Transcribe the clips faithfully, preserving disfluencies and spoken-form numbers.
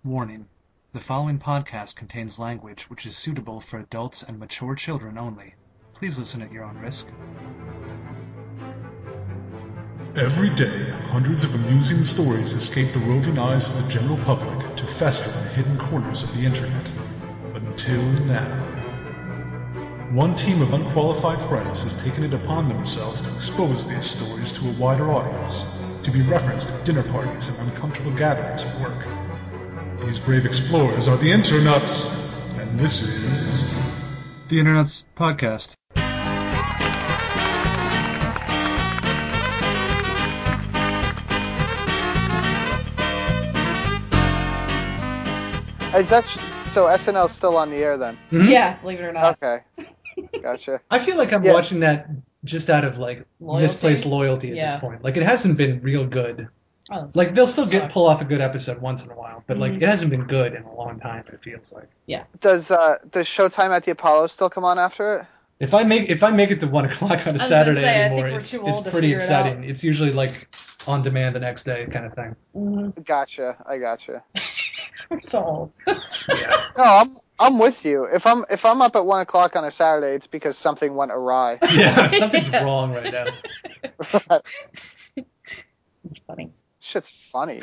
Warning: the following podcast contains language which is suitable for adults and mature children only. Please listen at your own risk. Every day, hundreds of amusing stories escape the roving eyes of the general public to fester in the hidden corners of the internet. Until now. One team of unqualified friends has taken it upon themselves to expose these stories to a wider audience, to be referenced at dinner parties and uncomfortable gatherings at work. These brave explorers are the Internuts, and this is... The Internuts Podcast. Is that sh- so? S N L's still on the air then? Mm-hmm. Yeah, believe it or not. Okay, gotcha. I feel like I'm Yeah. watching that just out of like Loyalty? misplaced loyalty at Yeah. this point. Like it hasn't been real good. Oh, Like they'll still get suck. pull off a good episode once in a while, but like Mhm. it hasn't been good in a long time. It feels like. Does uh, does Showtime at the Apollo still come on after it? If I make if I make it to one o'clock on a I was gonna Saturday say, I think anymore, we're it's, too it's old to pretty figure it exciting. out. It's usually like on demand the next day kind of thing. Mhm. Gotcha, I gotcha. We're so old. Yeah. No, I'm I'm with you. If I'm if I'm up at one o'clock on a Saturday, it's because something went awry. Yeah, something's Yeah. wrong right now. It's funny. Shit's funny.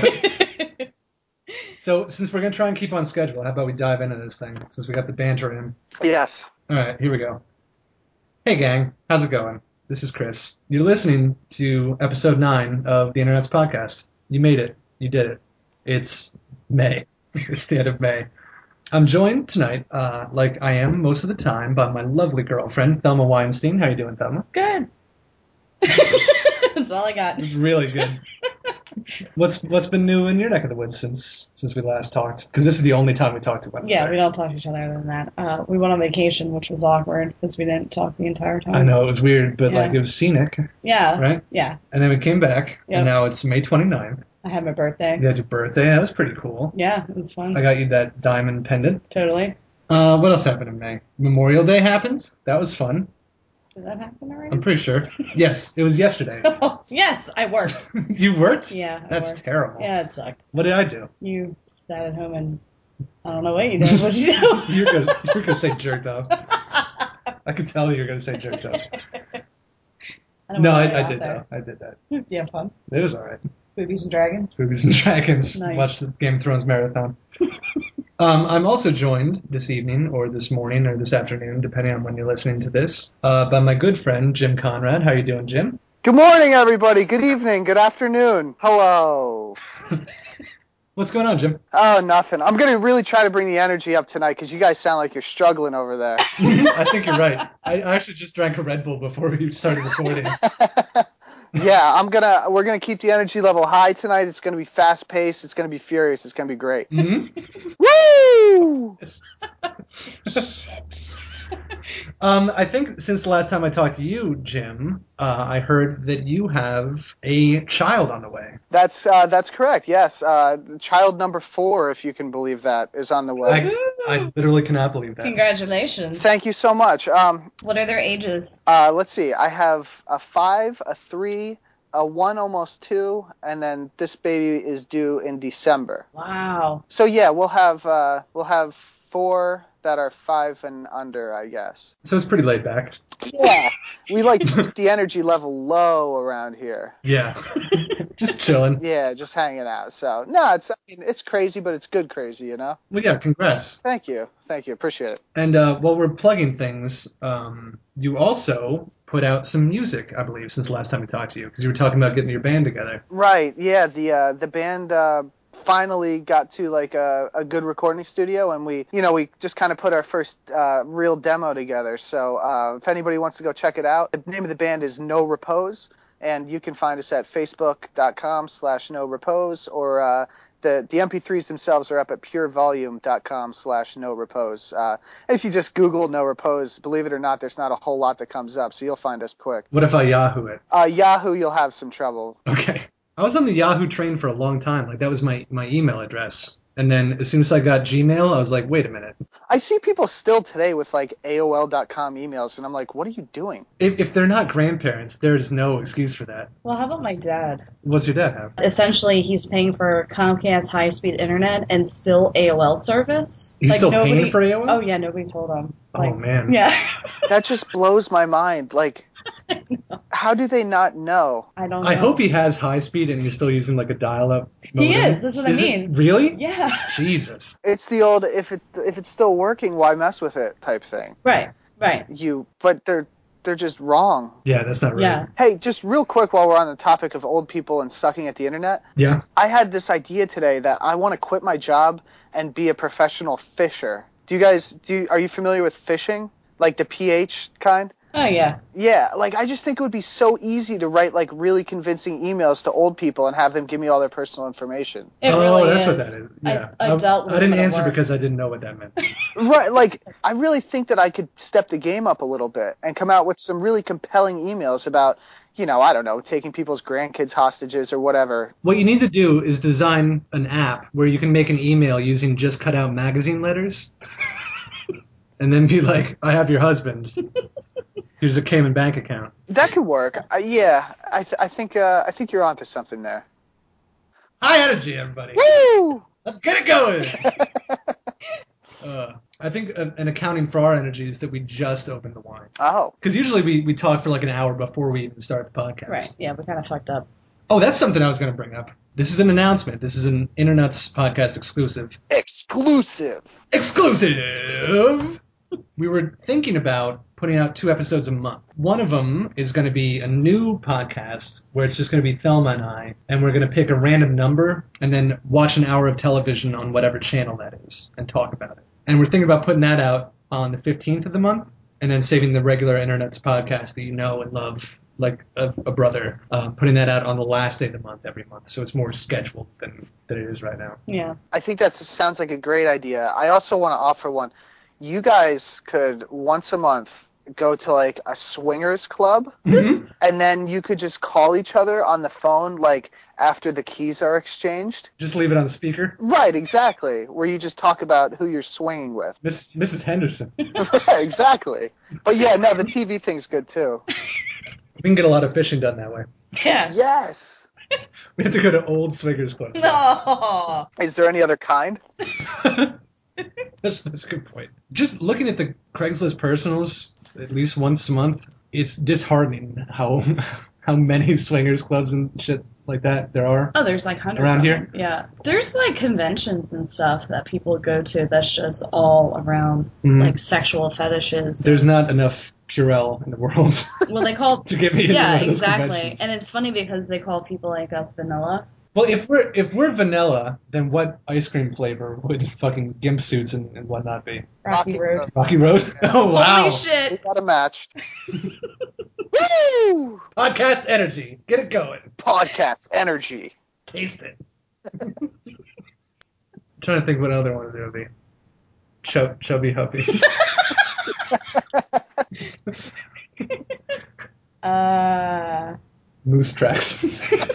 So, since we're going to try and keep on schedule, how about we dive into this thing, since we got the banter in. Yes. All right, here we go. Hey, gang. How's it going? This is Chris. You're listening to episode nine of the Internet's podcast. You made it. You did it. It's May. It's the end of May. I'm joined tonight, uh, like I am most of the time, by my lovely girlfriend, Thelma Weinstein. How you doing, Thelma? Good. That's all I got. It's really good. What's What's been new in your neck of the woods since since we last talked? Because this is the only time we talked to one Yeah, another. we don't talk to each other other than that. Uh, we went on vacation, which was awkward because we didn't talk the entire time. I know, it was weird, but Yeah. like it was scenic, Yeah. right? Yeah. And then we came back, Yep. and now it's May twenty-ninth. I had my birthday. You had your birthday. That was pretty cool. Yeah, it was fun. I got you that diamond pendant. Totally. Uh, what else happened in May? Memorial Day happened. That was fun. Did that happen already? I'm pretty sure. Yes, it was yesterday. Oh, yes, I worked. You worked? Yeah, I That's worked. terrible. Yeah, it sucked. What did I do? You sat at home and I don't know what you did. What'd you do? You're gonna, you're gonna say jerked off. I could tell you were gonna say jerked off. I don't No, know I, what I got did there. though. I did that. Did you have fun? It was all right. Boobies and dragons? Boobies and Dragons. Nice. Watched the Game of Thrones marathon. um, I'm also joined this evening, or this morning, or this afternoon, depending on when you're listening to this, uh, by my good friend Jim Conrad. How you doing, Jim? Good morning, everybody. Good evening. Good afternoon. Hello. What's going on, Jim? Oh, nothing. I'm gonna really try to bring the energy up tonight because you guys sound like you're struggling over there. I think you're right. I I actually just drank a Red Bull before we started recording. Yeah, I'm gonna. We're gonna keep the energy level high tonight. It's gonna be fast paced. It's gonna be furious. It's gonna be great. hmm Woo! Um, I think since the last time I talked to you, Jim, uh, I heard that you have a child on the way. That's uh, that's correct. Yes, uh, child number four, if you can believe that, is on the way. I, I literally cannot believe that. Congratulations. Thank you so much. Um, What are their ages? uh, let's see. I have a five, a three, a one, almost two, and then this baby is due in December. Wow. So yeah, we'll have uh, we'll have four that are five and under, I guess. So it's pretty laid back. Yeah, we like to keep the energy level low around here. Yeah. Just chilling. Yeah, just hanging out. So no, it's I mean, it's crazy, but it's good crazy, you know. Well, yeah, congrats. Thank you, thank you, appreciate it. And uh, while we're plugging things, um, you also put out some music, I believe, since the last time we talked to you, because you were talking about getting your band together. Right, yeah, the uh, the band uh, finally got to like a, a good recording studio, and we, you know, we just kind of put our first uh, real demo together. So uh, if anybody wants to go check it out, the name of the band is No Repose, and you can find us at facebook.com slash no repose, or uh, the, the M P threes themselves are up at purevolume.com slash no repose. Uh, if you just Google No Repose, believe it or not, there's not a whole lot that comes up, so you'll find us quick. What if I Yahoo it? Uh, Yahoo, you'll have some trouble. Okay. I was on the Yahoo train for a long time. Like, that was my, my email address And then as soon as I got Gmail, I was like, wait a minute. I see people still today with like A O L dot com emails, and I'm like, what are you doing? If, if they're not grandparents, there's no excuse for that. Well, how about my dad? What's your dad have? Essentially, he's paying for Comcast high-speed internet and still A O L service. He's like, still nobody, paying for A O L? Oh, yeah, nobody told him. Like, Oh, man. Yeah. That just blows my mind. Like, how do they not know? I don't know. I hope he has high speed and he's still using like a dial-up modem. He is, that's what I Is mean. It really? Yeah. Jesus. It's the old if it if it's still working, why mess with it type thing. Right, right. You, but they're they're just wrong. Yeah, that's not right. Yeah. Hey, just real quick while we're on the topic of old people and sucking at the internet, Yeah. I had this idea today that I want to quit my job and be a professional fisher. Do you guys do? You, are you familiar with fishing, like the P H kind? Oh, yeah. Yeah, like I just think it would be so easy to write like really convincing emails to old people and have them give me all their personal information. It oh, really that's is. what that is. Yeah. I, I dealt with I didn't it at answer work. because I didn't know what that meant. Right, like I really think that I could step the game up a little bit and come out with some really compelling emails about, you know, I don't know, taking people's grandkids hostages or whatever. What you need to do is design an app where you can make an email using just cut out magazine letters. And then be like, I have your husband. Here's a Cayman bank account. That could work. Uh, yeah, I, th- I think uh, I think you're onto something there. High energy, everybody. Woo! Let's get it going. uh, I think an an accounting for our energy is that we just opened the wine. Oh, Because usually we, we talk for like an hour before we even start the podcast. Right, yeah, we kind of fucked up. Oh, that's something I was going to bring up. This is an announcement. This is an Internet's podcast exclusive. exclusive. Exclusive! We were thinking about putting out two episodes a month. One of them is going to be a new podcast where it's just going to be Thelma and I, and we're going to pick a random number and then watch an hour of television on whatever channel that is and talk about it. And we're thinking about putting that out on the fifteenth of the month and then saving the regular Internet's podcast that you know and love like a, a brother, um, putting that out on the last day of the month every month. So it's more scheduled than, than it is right now. Yeah. I think that sounds like a great idea. I also want to offer one. You guys could once a month go to like a swingers club, Mm-hmm. and then you could just call each other on the phone like after the keys are exchanged. Just leave it on speaker. Right, exactly. Where you just talk about who you're swinging with. Miss, Missus Henderson. Right, exactly. But yeah, no, the T V thing's good too. We can get a lot of fishing done that way. Yeah. Yes. We have to go to old swingers clubs. No. Is there any other kind? that's, that's a good point. Just looking at the Craigslist personals at least once a month, it's disheartening how how many swingers clubs and shit like that there are. Oh, there's like hundreds Around of here? them. Yeah. There's like conventions and stuff that people go to that's just all around Mhm. like sexual fetishes. There's not enough Purell in the world Well, they call to get me into yeah, one of those exactly. conventions. And it's funny because they call people like us vanilla. Well, if we're if we're vanilla, then what ice cream flavor would fucking gimp suits and, and whatnot be? Rocky Road. Rocky Road? Oh wow! Holy We shit! got a match. Woo! Podcast energy, get it going, Podcast energy. taste it. I'm trying to think what other ones there would be. Chub, chubby huppy. Uh, Moose tracks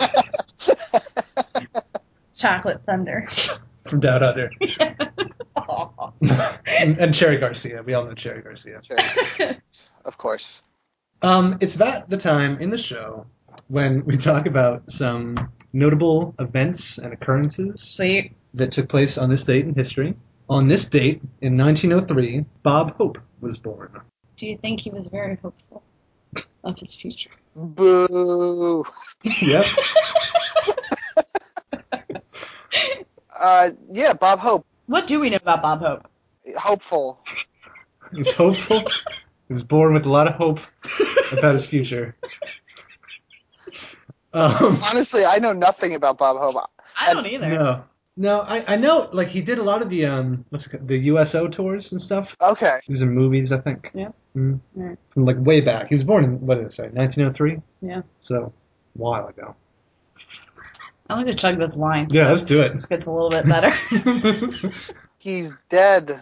Chocolate Thunder. from Down Under. Aw. and, and Cherry Garcia. We all know Cherry Garcia. Sure. Of course. Um, it's about the time in the show when we talk about some notable events and occurrences Sweet. that took place on this date in history. On this date, in nineteen oh three, Bob Hope was born. Do you think he was very hopeful of his future? Boo. Yep. Uh, yeah, Bob Hope. What do we know about Bob Hope? Hopeful. He was hopeful. He was born with a lot of hope about his future. Um, Honestly, I know nothing about Bob Hope. I don't either. no. No, I, I know, like, he did a lot of the, um, what's it called, the U S O tours and stuff. Okay. He was in movies, I think. Yeah. Mm. Yeah. From, like, way back. He was born in, what is it, sorry, nineteen oh three? Yeah. So, a while ago. I like to chug this wine. Yeah, so let's do it. this gets a little bit better. He's dead.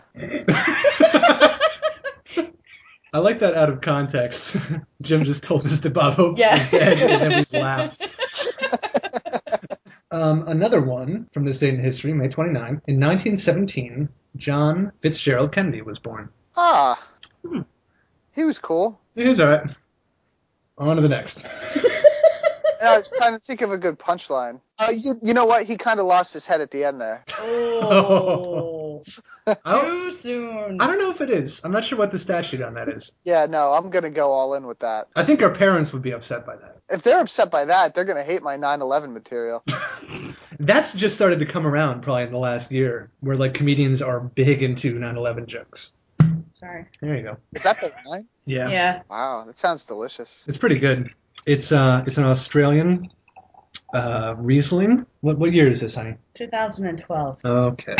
I like that out of context. Jim just told us that Bob Hope Yeah. was dead, and then we laughed. Um, another one from this date in history, May twenty-ninth. In nineteen seventeen, John Fitzgerald Kennedy was born. Ah, Hmm. he was cool. He was all right. On to the next. I was trying to think of a good punchline. Uh, you, you know what? He kind of lost his head at the end there. Oh, I don't, too soon. I don't know if it is. I'm not sure what the statute on that is. Yeah, no, I'm going to go all in with that. I think our parents would be upset by that. If they're upset by that, they're going to hate my nine eleven material. That's just started to come around probably in the last year, where like comedians are big into nine eleven jokes. Sorry. There you go. Is that the line? Yeah. Yeah. Wow, that sounds delicious. It's pretty good. It's uh, it's an Australian uh, Riesling. What what year is this, honey? two thousand twelve. Okay.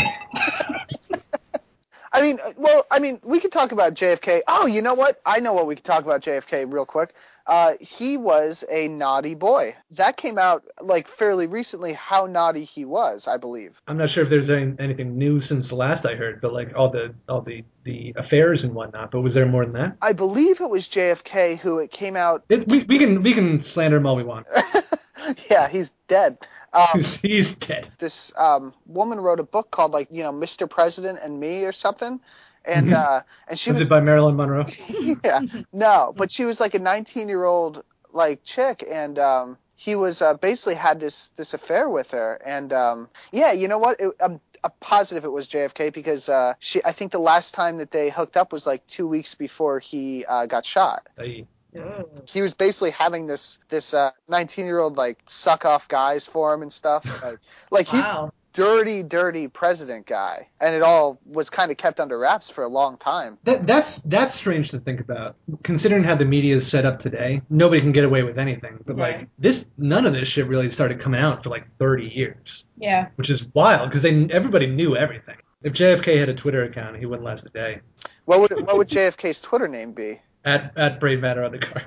I mean, well, I mean, we could talk about J F K. Oh, you know what? I know what we could talk about J F K real quick. Uh, he was a naughty boy. That came out like fairly recently. How naughty he was, I believe. I'm not sure if there's any, anything new since the last I heard, but like all the all the, the affairs and whatnot. But was there more than that? I believe it was J F K who it came out. It, we we can we can slander him all we want. Yeah, he's dead. Um, he's, he's dead. This um, woman wrote a book called like you know Mister President and Me or something, and Mhm. uh, and she was, was it by Marilyn Monroe? yeah, no, but she was like a nineteen year old like chick, and um, he was uh, basically had this this affair with her, and um, yeah, you know what? It, I'm, I'm positive it was J F K because uh, she. I think the last time that they hooked up was like two weeks before he uh, got shot. Hey. He was basically having this this nineteen year old like suck off guys for him and stuff. Like, like he was Wow. dirty, dirty president guy, and it all was kind of kept under wraps for a long time. That that's that's strange to think about, considering how the media is set up today. Nobody can get away with anything, but Right. like this, none of this shit really started coming out for like thirty years, Yeah. which is wild because they everybody knew everything. If J F K had a Twitter account, he wouldn't last a day. What would what would J F K's Twitter name be? At at Brave Matter on the car.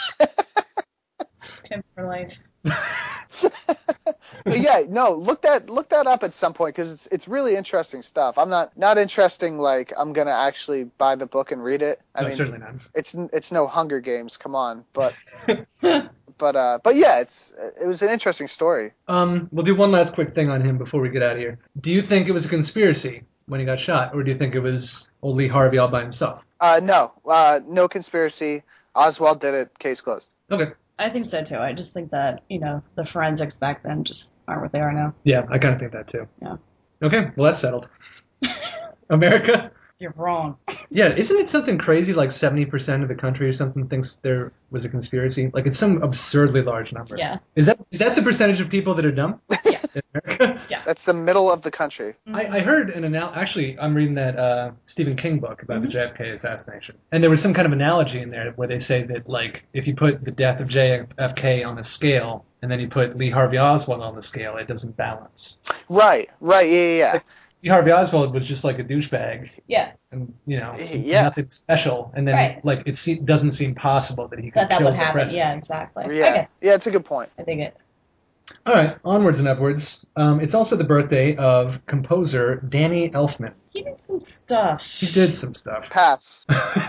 Pimp for life. But yeah, no, look that look that up at some point because it's it's really interesting stuff. I'm not not interesting like I'm gonna actually buy the book and read it. I no, mean, certainly not. it's it's no Hunger Games, come on, but but uh, but yeah, it's it was an interesting story. Um, we'll do one last quick thing on him before we get out of here. Do you think it was a conspiracy when he got shot, or do you think it was old Lee Harvey all by himself? Uh, no, uh, no conspiracy. Oswald did it. Case closed. Okay. I think so too. I just think that, you know, the forensics back then just aren't what they are now. Yeah, I kind of think that too. Yeah. Okay, well that's settled. America? You're wrong. Yeah, isn't it something crazy like seventy percent of the country or something thinks there was a conspiracy? Like it's some absurdly large number. Yeah. Is that is that the percentage of people that are dumb Yeah. in America? Yeah. That's the middle of the country. I, I heard an anal- actually I'm reading that uh, Stephen King book about the Mhm. J F K assassination, and there was some kind of analogy in there where they say that like if you put the death of J F K on a scale and then you put Lee Harvey Oswald on the scale, it doesn't balance. Right, right, yeah, yeah, yeah. Lee Harvey Oswald was just like a douchebag, Yeah. and you know, Yeah. nothing special, and then Right. like it se- doesn't seem possible that he could That that kill would the happen. president. Yeah, exactly. I Yeah, get yeah, it's a good point. I think it. All right, onwards and upwards. Um, it's also the birthday of composer Danny Elfman. He did some stuff. He did some stuff. Pass.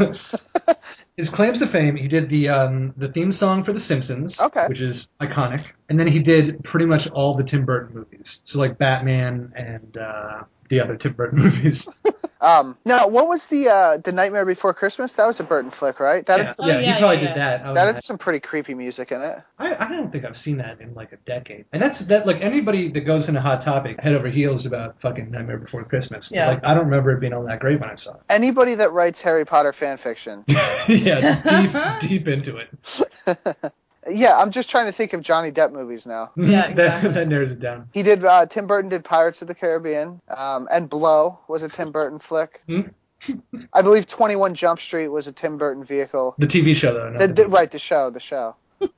His claims to fame: he did the um, the theme song for The Simpsons, Okay. which is iconic, and then he did pretty much all the Tim Burton movies, so like Batman and uh, the other Tim Burton movies. Um, now, what was the uh, the Nightmare Before Christmas? That was a Burton flick, right? That yeah, had some, yeah, Oh, he yeah, probably yeah, did yeah. that. I, was that not- had some pretty creepy music in it. I, I don't think I've seen that in like a decade, and that's that. Like anybody that goes into Hot Topic, head over heels about fucking Nightmare Before Christmas. But, Yeah. like I don't remember it being all that great when I saw it. Anybody that writes Harry Potter fan fiction. Yeah, deep deep into it. Yeah, I'm just trying to think of Johnny Depp movies now. Yeah, that, exactly. that narrows it down. He did. Uh, Tim Burton did Pirates of the Caribbean, um, and Blow was a Tim Burton flick. Hmm? I believe twenty-one Jump Street was a Tim Burton vehicle. The T V show, though. not The, the the, movie. right, the show, the show.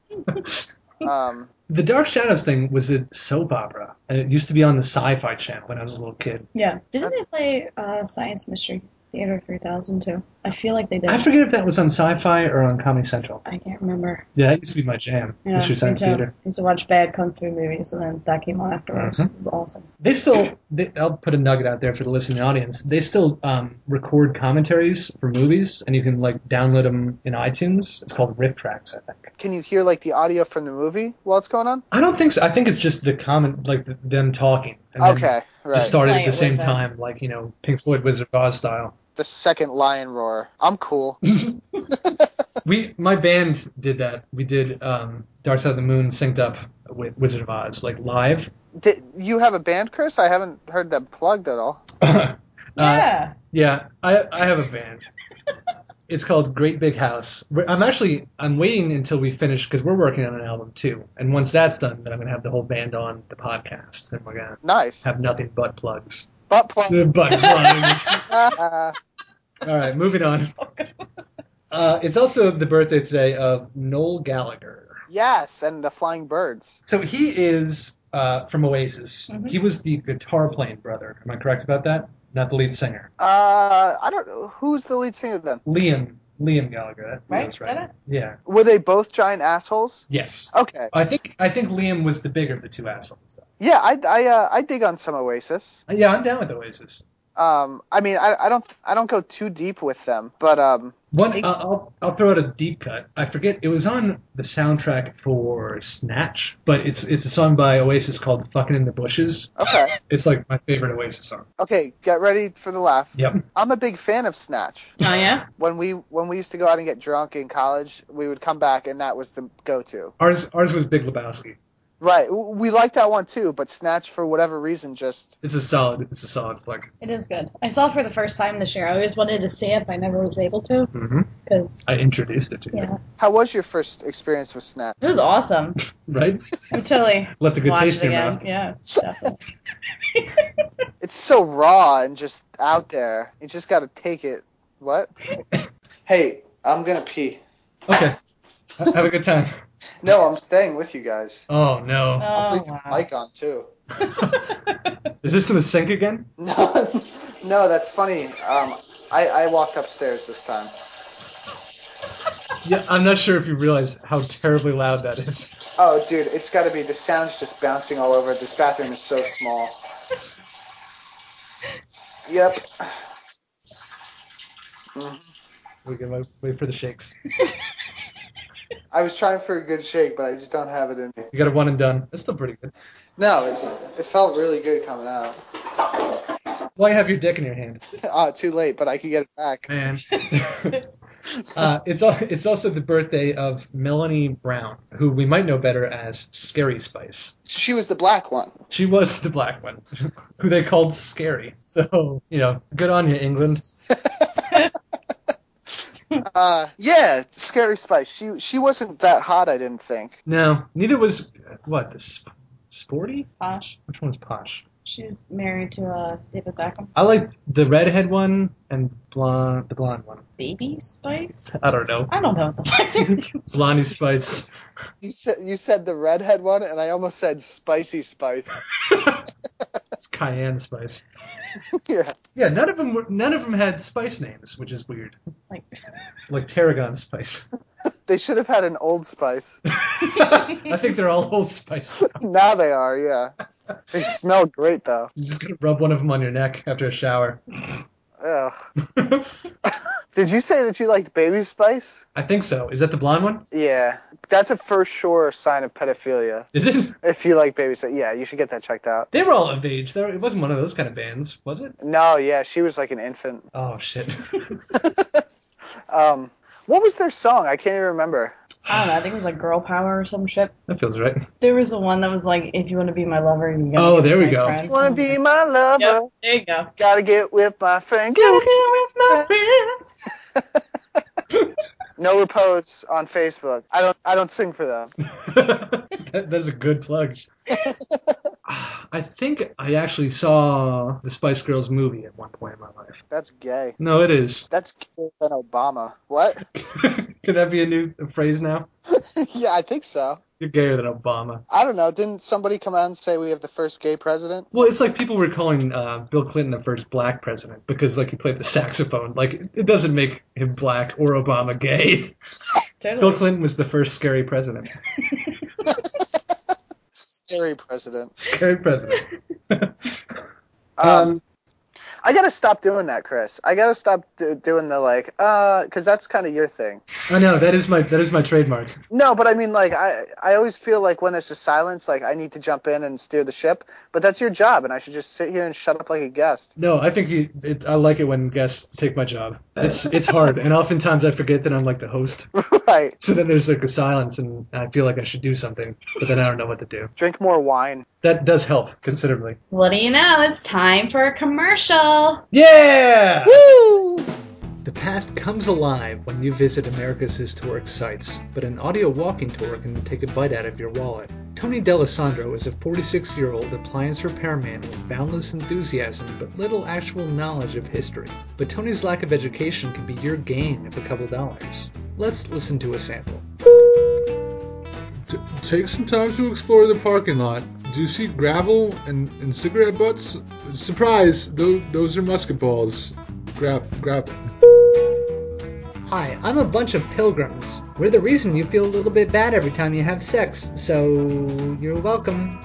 Um, The Dark Shadows thing was a soap opera, and it used to be on the Sci-Fi Channel when I was a little kid. Yeah. Didn't they play uh, Science Mystery Theater three thousand too? I feel like they did. I forget if that was on Sci-Fi or on Comedy Central. I can't remember. Yeah, that used to be my jam. Yeah, Mystery me Science too. Theater. I used to watch bad kung fu movies, and then that came on afterwards. Mhm. It was awesome. They still, they, I'll put a nugget out there for the listening audience. They still um, record commentaries for movies, and you can like download them in iTunes. It's called Riff Tracks, I think. Can you hear like the audio from the movie while it's going on? I don't think so. I think it's just the comment, like the, them talking. And then Okay, right. just started Play at the it same with them. time, like, you know, Pink Floyd Wizard of Oz style. The second lion roar. I'm cool. We, my band did that. We did um, Dark Side of the Moon synced up with Wizard of Oz, like live. Did you have a band, Chris? I haven't heard that plugged at all. uh, Yeah. Yeah, I, I have a band. It's called Great Big House. We're- I'm actually, I'm waiting until we finish, because we're working on an album too. And once that's done, then I'm going to have the whole band on the podcast. And we're going to Nice. have nothing but plugs. Butt plug. The butt plugs. Uh, All right, moving on. Uh, it's also the birthday today of Noel Gallagher. yes, and the flying birds. So he is uh, from Oasis. Mhm. He was the guitar playing brother. Am I correct about that? Not the lead singer. Uh, I don't know. Who's the lead singer then? Liam. Liam Gallagher. That Right? feels Is right. that Yeah. Were they both giant assholes? Yes. Okay. I think I think Liam was the bigger of the two assholes. Though. Yeah, I, I, uh, I dig on some Oasis. Yeah, I'm down with Oasis. Um, I mean, I, I don't, I don't go too deep with them, but um, One, Hey. I'll, I'll I'll throw out a deep cut. I forget it was on the soundtrack for Snatch, but it's it's a song by Oasis called "Fucking in the Bushes." okay, It's like my favorite Oasis song. okay, get ready for the laugh. Yep. I'm a big fan of Snatch. Oh, yeah? When we when we used to go out and get drunk in college, we would come back and that was the go-to. Ours ours was Big Lebowski. Right, w- we liked that one too, but Snatch for whatever reason just It's a solid it's a solid flick. It is good. I saw it for the first time this year. I always wanted to see it, but I never was able to. Mm-hmm. Because, I introduced it to you, yeah. How was your first experience with Snatch? It was awesome. right? I'm totally Left a good watch taste it in your again. mouth. Yeah, definitely. It's so raw and just out there. You just got to take it. What? Hey, I'm gonna pee. Okay. Ha- Have a good time. No, I'm staying with you guys. Oh no. I'll Oh, leave the wow. mic on too. Is this in the sink again? No, no, that's funny. Um, I, I walked upstairs this time. Yeah, I'm not sure if you realize how terribly loud that is. Oh, dude, it's got to be. The sound's just bouncing all over. This bathroom is so small. Yep. Mhm. We can wait, wait for the shakes. I was trying for a good shake, but I just don't have it in me. You got a one and done. That's still pretty good. No, it's, it felt really good coming out. Why you have your dick in your hand? Ah, too late, but I could get it back. Man. uh, it's al- it's also the birthday of Melanie Brown, who we might know better as Scary Spice. She was the black one. She was the black one, who they called Scary. So, you know, good on you, England. Uh, yeah, Scary Spice. She she wasn't that hot, I didn't think. No, neither was, what, the sp- Sporty? Posh. Which one's Posh? She's married to uh, David Beckham. I like the redhead one and blonde, the blonde one. Baby Spice? I don't know. I don't know what the fuck their names are. Blondie Spice. You said you said the redhead one, and I almost said Spicy Spice. It's Cayenne Spice. Yeah. Yeah, none of them were, none of them had spice names, which is weird. Like, Like Tarragon Spice. They should have had an Old Spice. I think they're all Old Spice now. Now they are, yeah. They smell great, though. You just gotta rub one of them on your neck after a shower. Ugh. Did you say that you liked Baby Spice? I think so. Is that the blonde one? Yeah. That's a for sure sign of pedophilia. Is it? If you like Baby Spice. Yeah, you should get that checked out. They were all of age. There, it wasn't one of those kind of bands, was it? No, yeah, she was like an infant. Oh, shit. Um, what was their song? I can't even remember. I don't know. I think it was like Girl Power or some shit. That feels right. There was the one that was like, if you want to be my lover, you gotta Oh, get there with we my go. friend. You wanna be my lover? Yep, there you go. Gotta get with my friend. Gotta get with my friend. No Repose on Facebook. I don't. I don't sing for them. that, that's a good plug. I think I actually saw the Spice Girls movie at one point in my life. That's gay. No, it is. That's gayer than Obama. What? Could that be a new phrase now? Yeah, I think so. You're gayer than Obama. I don't know. Didn't somebody come out and say we have the first gay president? Well, it's like people were calling uh, Bill Clinton the first black president because, like, he played the saxophone. Like, it doesn't make him black or Obama gay. Totally. Bill Clinton was the first scary president. Scary president. Scary president. Um, um, I gotta stop doing that, Chris. I gotta stop do- doing the like, uh, because that's kind of your thing. I know that is my that is my trademark. No, but I mean, like, I I always feel like when there's a silence, like I need to jump in and steer the ship. But that's your job, and I should just sit here and shut up like a guest. No, I think you. It, I like it when guests take my job. It's it's hard, and oftentimes I forget that I'm like the host. Right. So then there's like a silence, and I feel like I should do something, but then I don't know what to do. Drink more wine. That does help considerably. What do you know? It's time for a commercial. Yeah! Woo! The past comes alive when you visit America's historic sites, but an audio walking tour can take a bite out of your wallet. Tony D'Alessandro is a forty-six-year-old appliance repairman with boundless enthusiasm but little actual knowledge of history. But Tony's lack of education can be your gain of a couple dollars. Let's listen to a sample. T- take some time to explore the parking lot. Do you see gravel and, and cigarette butts? Surprise! Those, those are musket balls. Grab, grab it. Hi, I'm a bunch of pilgrims. We're the reason you feel a little bit bad every time you have sex, so you're welcome.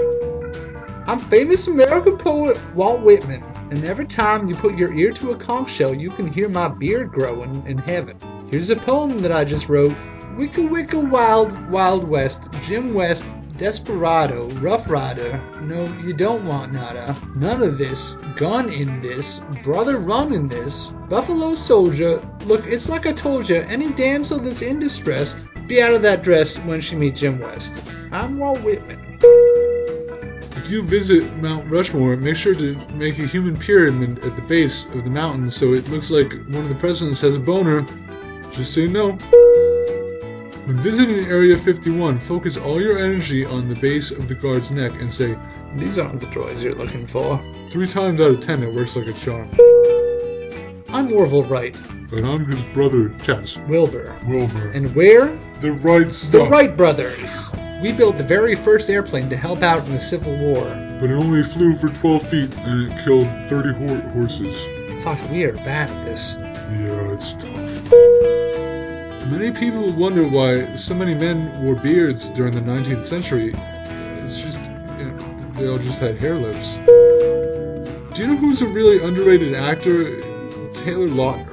I'm famous American poet Walt Whitman, and every time you put your ear to a conch shell, you can hear my beard growing in heaven. Here's a poem that I just wrote. Wicka wicka wild, wild west, Jim West, desperado, rough rider, no, you don't want nada, none of this, gun in this, brother run in this, buffalo soldier, look, it's like I told you, any damsel that's in distress, be out of that dress when she meet Jim West. I'm Walt Whitman. If you visit Mount Rushmore, make sure to make a human pyramid at the base of the mountain so it looks like one of the presidents has a boner. Just so you know. When visiting Area fifty-one, focus all your energy on the base of the guard's neck and say, These aren't the droids you're looking for. Three times out of ten it works like a charm. I'm Orville Wright. And I'm his brother, Chess. Wilbur. Wilbur. And we're The Wright the stuff. Wright brothers. We built the very first airplane to help out in the Civil War. But it only flew for twelve feet and it killed thirty ho- horses. Fuck, we are bad at this. Yeah, it's tough. Many people wonder why so many men wore beards during the nineteenth century. It's just, you know, they all just had hair lips. Do you know who's a really underrated actor? Taylor Lautner.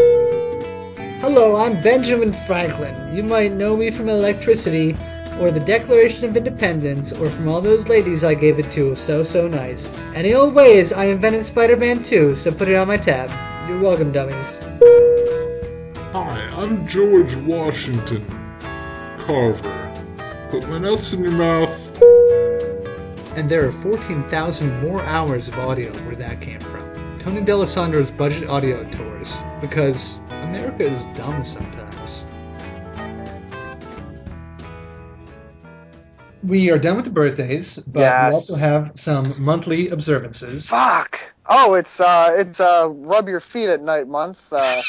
Hello, I'm Benjamin Franklin. You might know me from Electricity, or the Declaration of Independence, or from all those ladies I gave it to so, so nice. Any old ways, I invented Spider-Man two, so put it on my tab. You're welcome, dummies. Hi, I'm George Washington Carver. Put my nuts in your mouth. And there are fourteen thousand more hours of audio where that came from. Tony D'Alessandro's budget audio tours, because America is dumb sometimes. We are done with the birthdays, but Yes. we also have some monthly observances. Fuck. Oh, it's uh, it's uh, rub your feet at night month. Uh,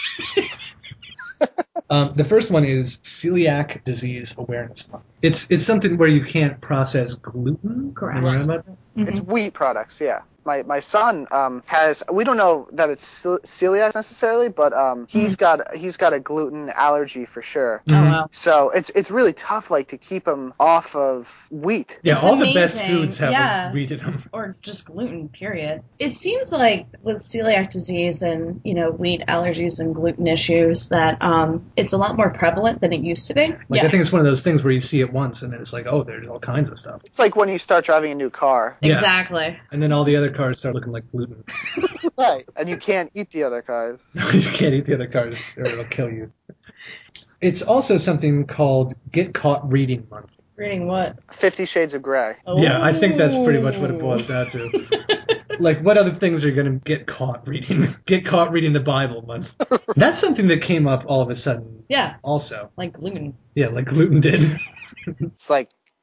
Um, the first one is Celiac Disease Awareness Month. It's it's something where you can't process gluten. Correct. Am I right about that? It's wheat products, yeah. My my son um, has. We don't know that it's cel- celiac necessarily, but um, he's got he's got a gluten allergy for sure. Oh, wow. So it's it's really tough, like to keep him off of wheat. Yeah, It's all the best amazing. foods have Yeah. wheat in them. Or just gluten, period. It seems like with celiac disease and, you know, wheat allergies and gluten issues that um, it's a lot more prevalent than it used to be. Like yeah. I think it's one of those things where you see it once and then it's like, oh, there's all kinds of stuff. It's like when you start driving a new car, Yeah. Exactly. And then all the other cars start looking like gluten. right? And you can't eat the other cars. You can't eat the other cars or it'll kill you. It's also something called Get Caught Reading Month. Reading what? Fifty Shades of Grey. Yeah, I think that's pretty much what it Ooh. boils down to. Like, what other things are you going to get caught reading? Get caught reading the Bible month. That's something that came up all of a sudden Yeah, also. like gluten. Yeah, like gluten did. It's like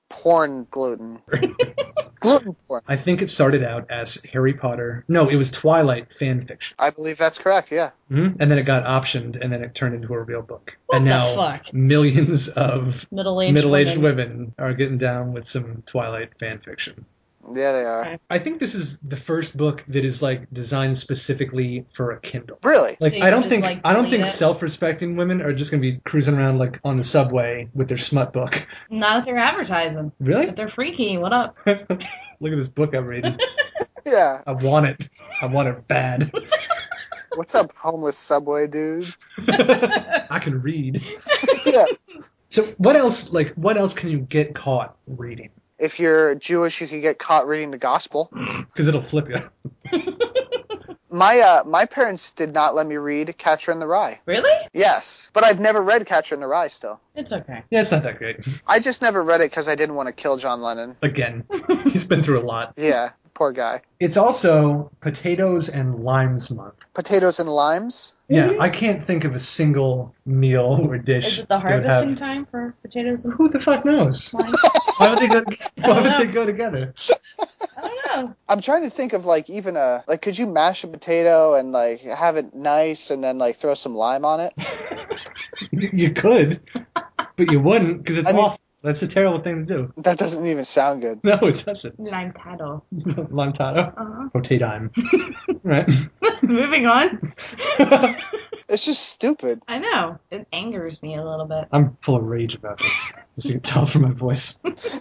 porn gluten. Gluten porn. I think it started out as Harry Potter. No, it was Twilight fan fiction. I believe that's correct, yeah. hmm And then it got optioned, and then it turned into a real book. What and the now fuck? millions of Middle-aged, middle-aged women. women are getting down with some Twilight fan fiction. Yeah, they are. Okay. I think this is the first book that is like designed specifically for a Kindle. Really? Like So you I can don't just, think like, I don't delete think it? self-respecting women are just going to be cruising around like on the subway with their smut book. Not if they're advertising. Really? If they're freaky, what up? Look at this book I'm reading. Yeah. I want it. I want it bad. What's up, homeless subway dude? I can read. Yeah. So what else? Like what else can you get caught reading? If you're Jewish, you could get caught reading the gospel. Because it'll flip you. My uh, my parents did not let me read Catcher in the Rye. Really? Yes, but I've never read Catcher in the Rye still. It's okay. Yeah, it's not that great. I just never read it because I didn't want to kill John Lennon. Again, he's been through a lot. Yeah, poor guy. It's also potatoes and limes month. Potatoes and limes? Yeah, I can't think of a single meal or dish. Is it the that would have- harvesting time for potatoes and Who the fuck knows? limes? Why would they go? I Why don't would they know. go together? I don't know. I'm trying to think of like even a like could you mash a potato and like have it nice and then like throw some lime on it? You you could, but you wouldn't because it's I mean- awful. That's a terrible thing to do. That doesn't even sound good. No, it doesn't. Lime tattle. Lantado. Uh-huh. Potato. Right. Moving on. It's just stupid. I know. It angers me a little bit. I'm full of rage about this, as you can tell from my voice.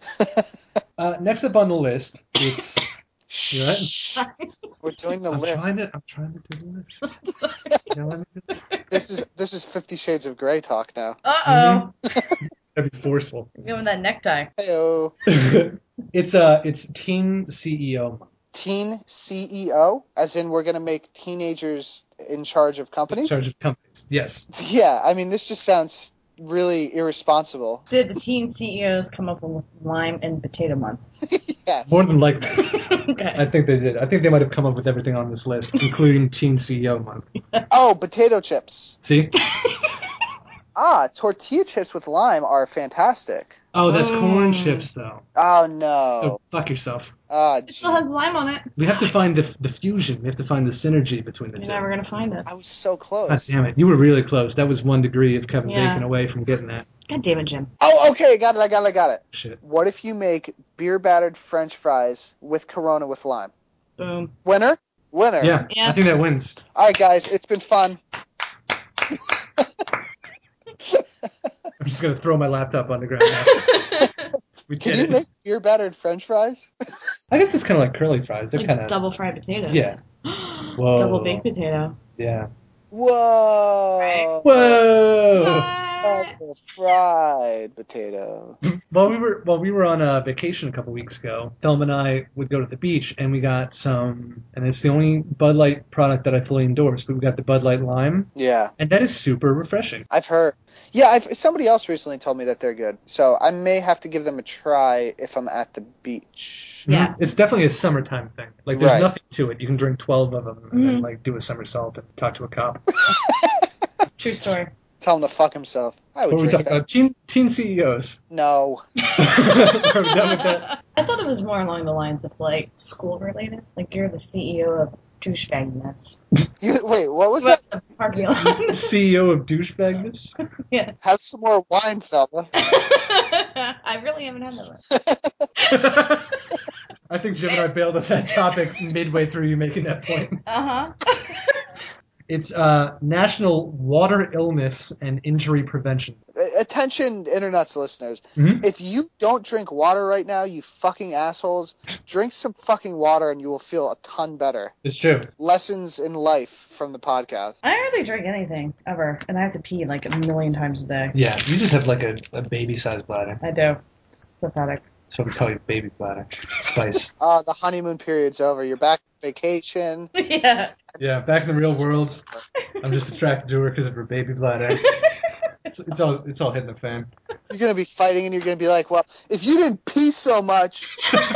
Uh, next up on the list, it's. You all right? We're doing the I'm list. trying to. I'm trying to do the list. You know, let me do it. This is this is Fifty Shades of Grey talk now. Uh-oh. That'd be forceful. You're giving that necktie. Heyo. it's uh, it's Teen C E O month. Teen C E O, as in we're gonna make teenagers in charge of In companies. charge of companies. Yes. Yeah, I mean this just sounds really irresponsible. Did the teen C E Os come up with lime and potato month? Yes. More than likely. Okay. I think they did. I think they might have come up with everything on this list, including Teen C E O month. Oh, potato chips. See? Ah, tortilla chips with lime are fantastic. Oh, that's corn Mm. chips, though. Oh So no. fuck yourself. Ah, It still has lime on it. We have to find the the fusion. We have to find the synergy between the You're two. never gonna find it. I was so God close. damn it. You were really close. That was one degree of Kevin Yeah. Bacon away from getting that God damn it, Jim. Oh, okay, got it, I got it, I got it. shit. What if you make beer battered French fries with Corona with lime? Boom. Winner? Winner. Yeah, Yeah. I think that wins. All right, guys, it's been fun. I'm just going to throw my laptop on the ground now. We Can did you it. make beer battered French fries? I guess it's kind of like curly fries. They're Like kind of. double fried potatoes. Yeah. Whoa. Double baked potato. Yeah. Whoa. Whoa! Double fried potato. While we were while we were on a vacation a couple weeks ago, Thelma and I would go to the beach and we got some, and it's the only Bud Light product that I fully endorse, but we got the Bud Light Lime, Yeah, and that is super refreshing. I've heard. Yeah, I've, somebody else recently told me that they're good. So I may have to give them a try if I'm at the beach. Yeah. Mhm. It's definitely a summertime thing. Like, there's Right. nothing to it. You can drink twelve of them and then, Mhm. like, do a somersault and talk to a cop. True story. Tell him to fuck himself. I would What were we drink talking that. about? Teen, teen C E Os. No. Are we done with that? I thought it was more along the lines of like school related. Like you're the C E O of douchebagness. You, wait, what was What? that? Pardon me. C E O of douchebagness? Yeah. Have some more wine, fella. I really haven't had that one. I think Jim and I bailed on that topic midway through you making that point. Uh huh. It's uh, National Water Illness and Injury Prevention. Attention, Internet's listeners. Mhm. If you don't drink water right now, you fucking assholes, drink some fucking water and you will feel a ton better. It's true. Lessons in life from the podcast. I don't really drink anything ever, and I have to pee like a million times a day. Yeah, you just have like a, a baby-sized bladder. I do. It's pathetic. That's what we call your baby bladder. Spice. Uh, the honeymoon period's over. You're back on vacation. Yeah. Yeah, back in the real world, I'm just attracted to her because of her baby bladder. It's, it's all it's all hitting the fan. You're going to be fighting and you're going to be like, well, if you didn't pee so much.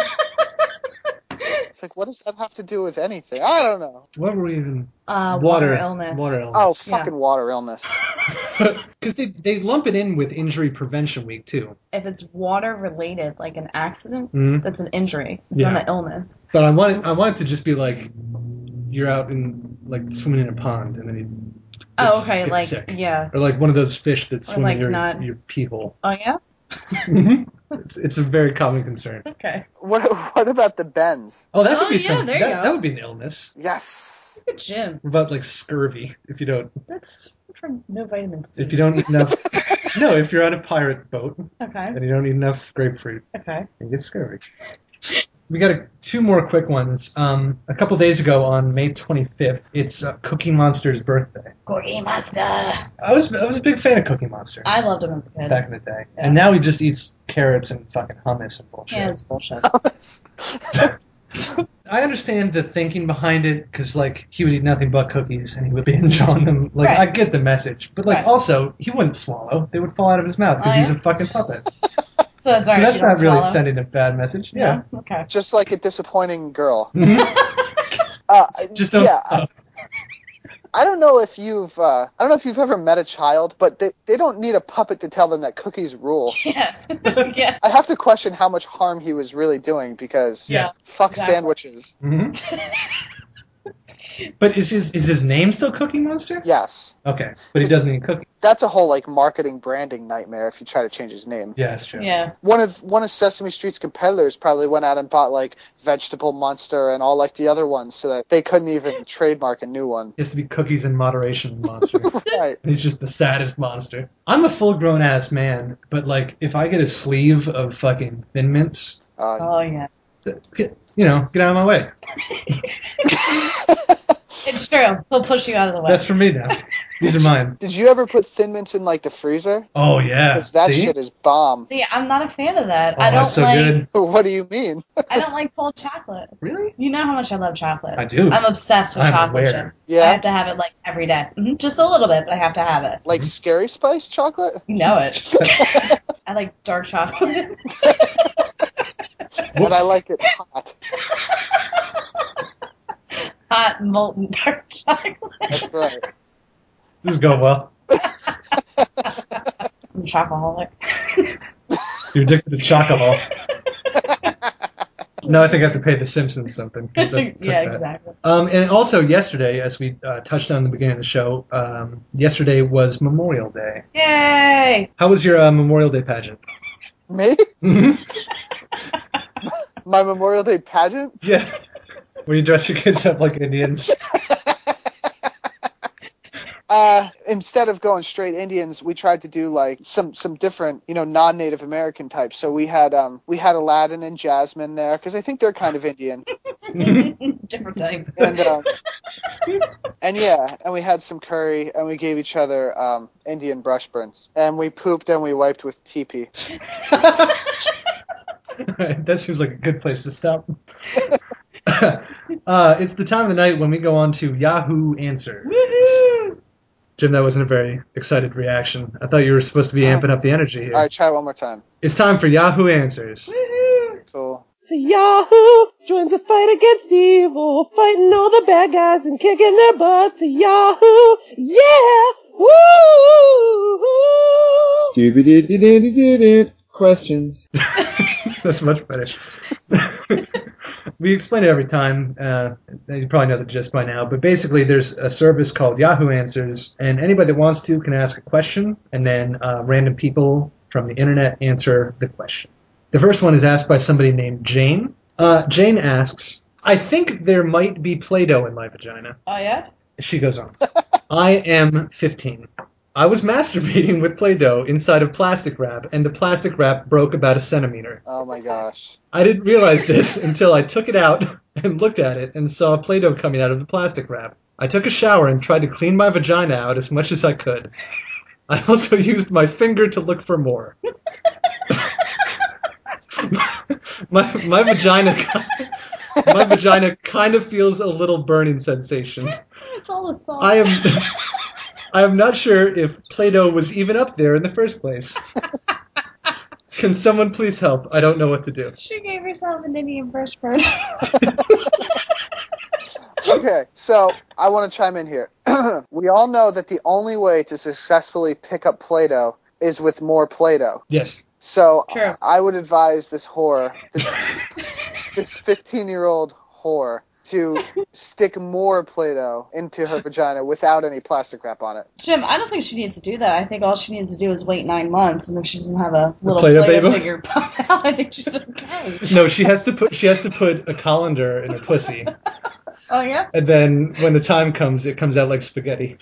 It's like, what does that have to do with anything? I don't know. What were we even? Uh, water, illness. Water illness. Oh, Yeah. fucking water illness. Because they, they lump it in with Injury Prevention Week, too. If it's water related, like an accident, Mhm. that's an injury. It's Yeah. not an illness. But I want it, I want it to just be like, you're out in, like, swimming in a pond, and then you Oh, get, okay, get like, sick. yeah. Or like one of those fish that swim like in your, not- your pee hole. Oh, yeah? it's, it's a very common concern. Okay. What what about the bends? Oh, that Oh, could be yeah, some. there you That, go. that would be an illness. Yes. Good Jim. What about like scurvy? If you don't, That's from no vitamin C. if you don't eat enough. No, if you're on a pirate boat Okay. and you don't eat enough grapefruit, Okay. you get scurvy. We got a, two more quick ones. Um, a couple days ago on May twenty-fifth, it's uh, Cookie Monster's birthday. Cookie Monster. I was I was a big fan of Cookie Monster I loved him as a kid. back in the day, Yeah. and now he just eats carrots and fucking hummus and bullshit. Yeah, it's bullshit. I understand the thinking behind it, because like he would eat nothing but cookies and he would binge on them. Like Right. I get the message, but like Right. also he wouldn't swallow; they would fall out of his mouth because Oh, he's yeah? a fucking puppet. So, sorry, so that's you don't not really swallow? sending a bad message. Yeah. No? Okay. Just like a disappointing girl. Mhm. Uh, Just don't. yeah, swallow. I don't know if you've uh, I don't know if you've ever met a child, but they, they don't need a puppet to tell them that cookies rule. Yeah. yeah. I have to question how much harm he was really doing because Yeah. fuck Exactly. sandwiches. Mhm. But is his is his name still Cookie Monster? Yes. Okay, but he doesn't eat cookies. That's a whole like marketing branding nightmare if you try to change his name. Yeah, that's true. Yeah. One of one of Sesame Street's competitors probably went out and bought like Vegetable Monster and all like the other ones so that they couldn't even trademark a new one. He has to be Cookies in Moderation Monster. Right. He's just the saddest monster. I'm a full grown ass man, but like if I get a sleeve of fucking Thin Mints, Uh, Oh, yeah. th- get, you know, get out of my way. It's true. He'll push you out of the way. That's for me now. These are mine. Did you ever put Thin Mints in like the freezer? Oh yeah. Because that See? shit is bomb. See, I'm not a fan of that. Oh, I don't that's so like. good. What do you mean? I don't like cold chocolate. Really? You know how much I love chocolate. I do. I'm obsessed with I'm chocolate. aware. Jim. Yeah? I have to have it like every day. Mhm. Just a little bit, but I have to have it. Like Scary Spice chocolate? You know it. I like dark chocolate. And I like it hot. Hot molten dark chocolate. That's right. This is going well. I'm a chocoholic. You're addicted to chocolate. No, I think I have to pay The Simpsons something. That took yeah, that. exactly. Um, and also yesterday, as we uh, touched on in the beginning of the show, um, yesterday was Memorial Day. Yay! How was your uh, Memorial Day pageant? Me? Mhm. My Memorial Day pageant? Yeah. Where you dress your kids up like Indians. Uh, instead of going straight Indians, we tried to do like some, some different, you know, non-Native American types. So we had um we had Aladdin and Jasmine there because I think they're kind of Indian. Different type. And um, and yeah, and we had some curry and we gave each other um Indian brush burns and we pooped and we wiped with teepee. Alright, that seems like a good place to stop. uh, it's the time of the night when we go on to Yahoo Answers. Woohoo! Jim, that wasn't a very excited reaction. I thought you were supposed to be amping up the energy here. All right, try it one more time. It's time for Yahoo Answers. Woohoo! Cool. So Yahoo joins the fight against evil, fighting all the bad guys and kicking their butts. So Yahoo, yeah, woo! Doobie-doo-doo-doo-doo-doo. Questions. That's much better. We explain it every time. Uh, you probably know the gist by now, but basically there's a service called Yahoo Answers, and anybody that wants to can ask a question, and then uh, random people from the internet answer the question. The first one is asked by somebody named Jane. Uh, Jane asks, I think there might be Play-Doh in my vagina. Oh, yeah? She goes on. I am fifteen. I was masturbating with Play-Doh inside of plastic wrap, and the plastic wrap broke about a centimeter. Oh my gosh. I didn't realize this until I took it out and looked at it and saw Play-Doh coming out of the plastic wrap. I took a shower and tried to clean my vagina out as much as I could. I also used my finger to look for more. my my vagina my vagina kind of feels a little burning sensation. It's all it's all. I am I am not sure if Play-Doh was even up there in the first place. Can someone please help? I don't know what to do. She gave herself an Indian brush burn. Okay, so I want to chime in here. We all know that the only way to successfully pick up Play-Doh is with more Play-Doh. Yes. So True. I would advise this whore, this this fifteen-year-old whore, to stick more Play-Doh into her vagina without any plastic wrap on it. Jim, I don't think she needs to do that. I think all she needs to do is wait nine months, and if she doesn't have a little Play-Doh Play-Doh baby? figure pop out, I think she's okay. No, she has to put she has to put a colander in her pussy, Oh, yeah? and then when the time comes, it comes out like spaghetti.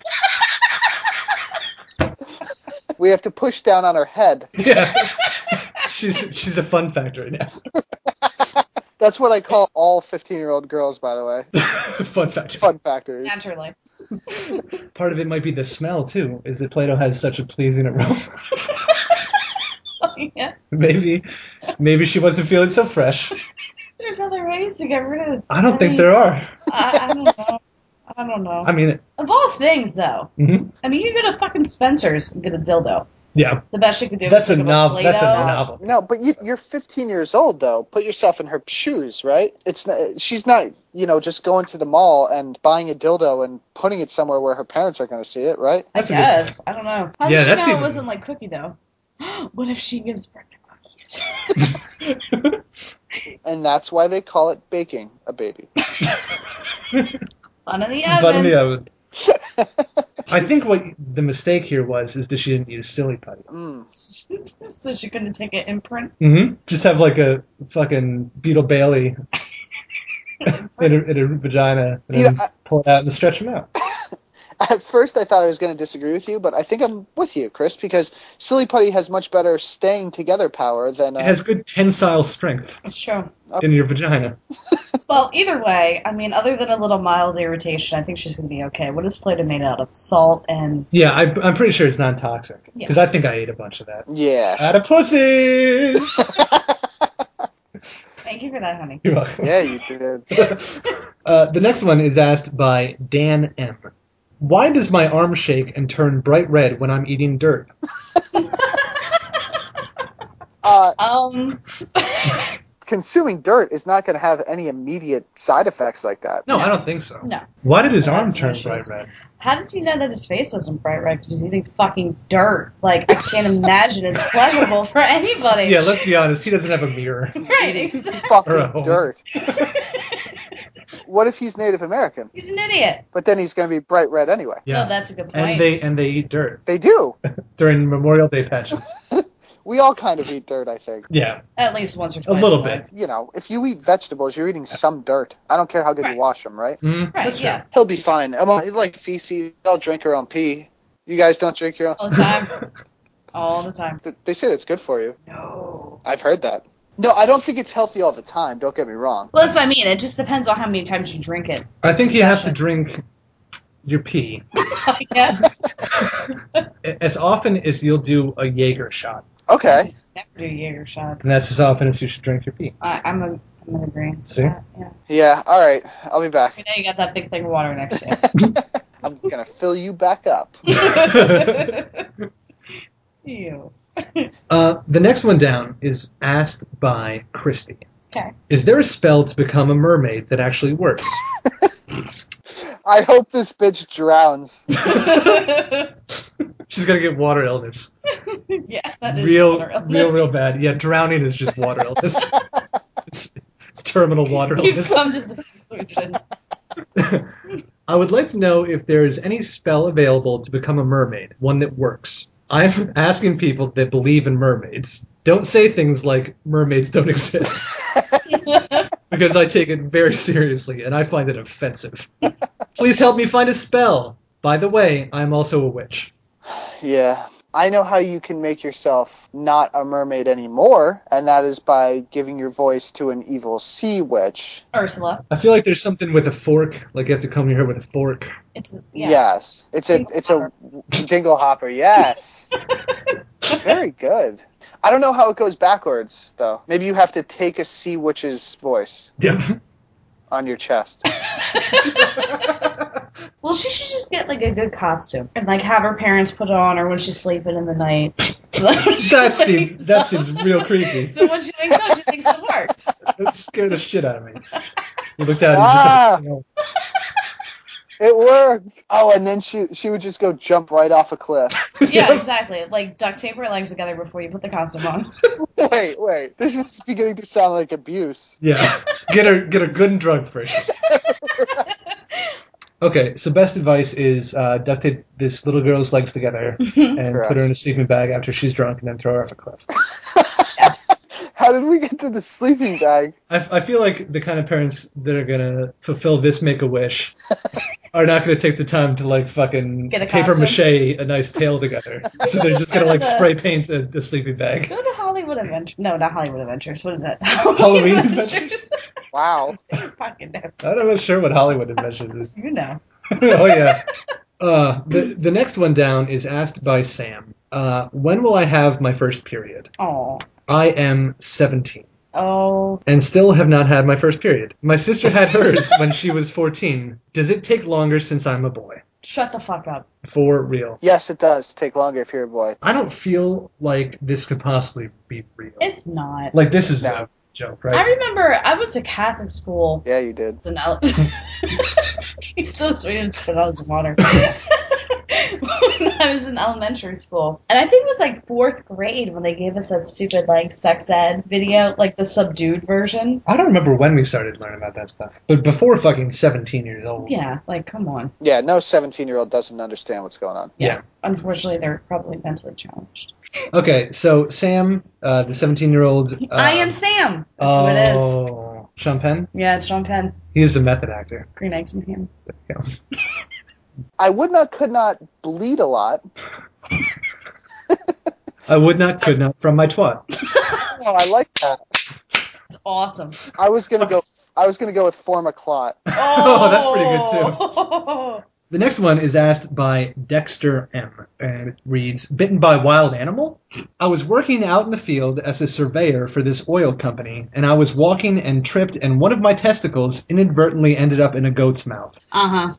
We have to push down on her head. Yeah. She's she's a fun factory now. That's what I call all fifteen-year-old girls, by the way. Fun factory. Fun factories. Naturally. Part of it might be the smell too. Is that Play-Doh has such a pleasing aroma? Oh, yeah. Maybe, maybe she wasn't feeling so fresh. There's other ways to get rid of. I don't think mean, there are. I, I don't know. I don't know. I mean, Of all things, though, mhm. I mean, you go to fucking Spencer's and get a dildo. Yeah, The best you could do that's is a think of novel. That's a Play-Doh. novel. No, but you, you're fifteen years old, though. Put yourself in her shoes, right? It's not, she's not, you know, just going to the mall and buying a dildo and putting it somewhere where her parents are going to see it, right? I That's a good guess. I don't know. How Yeah, did she that's know even- it wasn't like cookie dough? What if she gives birth to cookies? And that's why they call it baking a baby. Fun in the oven. Bun in the oven. I think what the mistake here was is that she didn't use silly putty. Mm. So she couldn't take an imprint. Mm-hmm. Just have like a fucking Beetle Bailey in, her, in her vagina and You then know, I- pull it out and stretch them out. At first, I thought I was going to disagree with you, but I think I'm with you, Chris, because silly putty has much better staying together power than. Uh, It has good tensile strength It's true. in your vagina. Well, either way, I mean, other than a little mild irritation, I think she's going to be okay. What is Play-Doh made out of? Salt and... Yeah, I, I'm pretty sure it's non-toxic. Yeah. Because I think I ate a bunch of that. Yeah. Out of pussies! Thank you for that, honey. You're welcome. Yeah, you did. Uh, the next one is asked by Dan M. Why does my arm shake and turn bright red when I'm eating dirt? Uh, Um... consuming dirt is not going to have any immediate side effects like that. No, I don't think so. No. Why did his No, arm that's turn no bright issues. red? How does he know that his face wasn't bright red? Because he's eating fucking dirt. Like, I can't imagine it's pleasurable for anybody. Yeah, let's be honest. He doesn't have a mirror. Right, exactly. Or a Fucking home. dirt. What if he's Native American? He's an idiot. But then he's going to be bright red anyway. Yeah. No, that's a good point. and they and they eat dirt They do. during Memorial Day patches. We all kind of eat dirt, I think. Yeah, At least once or a twice. little a life. bit. You know, if you eat vegetables, you're eating some dirt. I don't care how good Right. you wash them, right? Mm, Right, that's yeah. true. He'll be fine. I'm like- like feces. They'll drink her own pee. You guys don't drink your own. All the time. All the time. They say it's good for you. No. I've heard that. No, I don't think it's healthy all the time. Don't get me wrong. Well, that's what I mean. It just depends on how many times you drink it. I think you have to Succession. drink your pee Yeah. as often as you'll do a Jaeger shot, Okay. Never do Jaeger shots. and that's as often as you should drink your pee. I, I'm a, I'm in agreement with See? that. Yeah. Yeah. All right. I'll be back. You know you got that big thing of water next to I'm gonna fill you back up. you. Ew. Uh, the next one down is asked by Christy. Okay. Is there a spell to become a mermaid that actually works? I hope this bitch drowns. She's gonna get water illness. Yeah, that is Real, water illness. real, real bad. Yeah, drowning is just water illness. it's, it's terminal water You've illness. come to the conclusion. I would like to know if there is any spell available to become a mermaid, one that works. I'm asking people that believe in mermaids. Don't say things like mermaids don't exist, because I take it very seriously and I find it offensive. Please help me find a spell. By the way, I'm also a witch. Yeah. I know how you can make yourself not a mermaid anymore, and that is by giving your voice to an evil sea witch. Ursula. I feel like there's something with a fork, like you have to come here with a fork. It's yeah. Yes. It's a it's a dingle hopper. Yes. Very good. I don't know how it goes backwards though. Maybe you have to take a sea witch's voice Yeah. on your chest. Well, she should just get like a good costume and like have her parents put it on her when she's sleeping in the night. So that, when she That wakes seems that up- seems real creepy. So when she wakes up, she thinks it works. That scared the shit out of me. You looked at it and Ah. just like, you know, It worked. Oh, and then she she would just go jump right off a cliff. Yeah, exactly. Like duct tape her legs together before you put the costume on. Wait, wait. This is beginning to sound like abuse. Yeah. Get her get her good and drugged first. Okay, so best advice is uh, duct tape this little girl's legs together and Correct. put her in a sleeping bag after she's drunk and then throw her off a cliff. How did we get to the sleeping bag? I, I feel like the kind of parents that are going to fulfill this Make-A-Wish are not going to take the time to, like, fucking Get a paper costume. mache a nice tail together. So they're just going to, like, spray paint a, the sleeping bag. Go to Hollywood Adventures. No, not Hollywood Adventures. What is it? Halloween Adventures? Wow. Fucking no. I'm not sure what Hollywood Adventures is. You know. Oh, yeah. Uh, the, the next one down is asked by Sam. Uh, when will I have my first period? Oh. I am seventeen. Oh. And still have not had my first period. My sister had hers when she was fourteen. Does it take longer since I'm a boy? Shut the fuck up. For real. Yes, it does take longer if you're a boy. I don't feel like this could possibly be real. It's not. Like, this is No. a joke, right? I remember I went to Catholic school. Yeah, you did. It's an el- You so sweet and spit out some water. When I was in elementary school. And I think it was like fourth grade when they gave us a stupid like sex ed video, like the subdued version. I don't remember when we started learning about that stuff. But before fucking seventeen years old. Yeah, like come on. Yeah, no seventeen-year-old doesn't understand what's going on. Yeah. Unfortunately, they're probably mentally challenged. Okay, so Sam, uh, the seventeen-year-old... Uh, I am Sam. That's oh, who it is. Oh, Sean Penn? Yeah, it's Sean Penn. He is a method actor. Green eggs and ham. Yeah. I would not, could not bleed a lot. I would not, could not, from my twat. Oh, I like that. It's awesome. I was gonna go. I was gonna go with form a clot. Oh, that's pretty good, too. too. The next one is asked by Dexter M. And it reads, bitten by wild animal? I was working out in the field as a surveyor for this oil company, and I was walking and tripped, and one of my testicles inadvertently ended up in a goat's mouth. Uh-huh.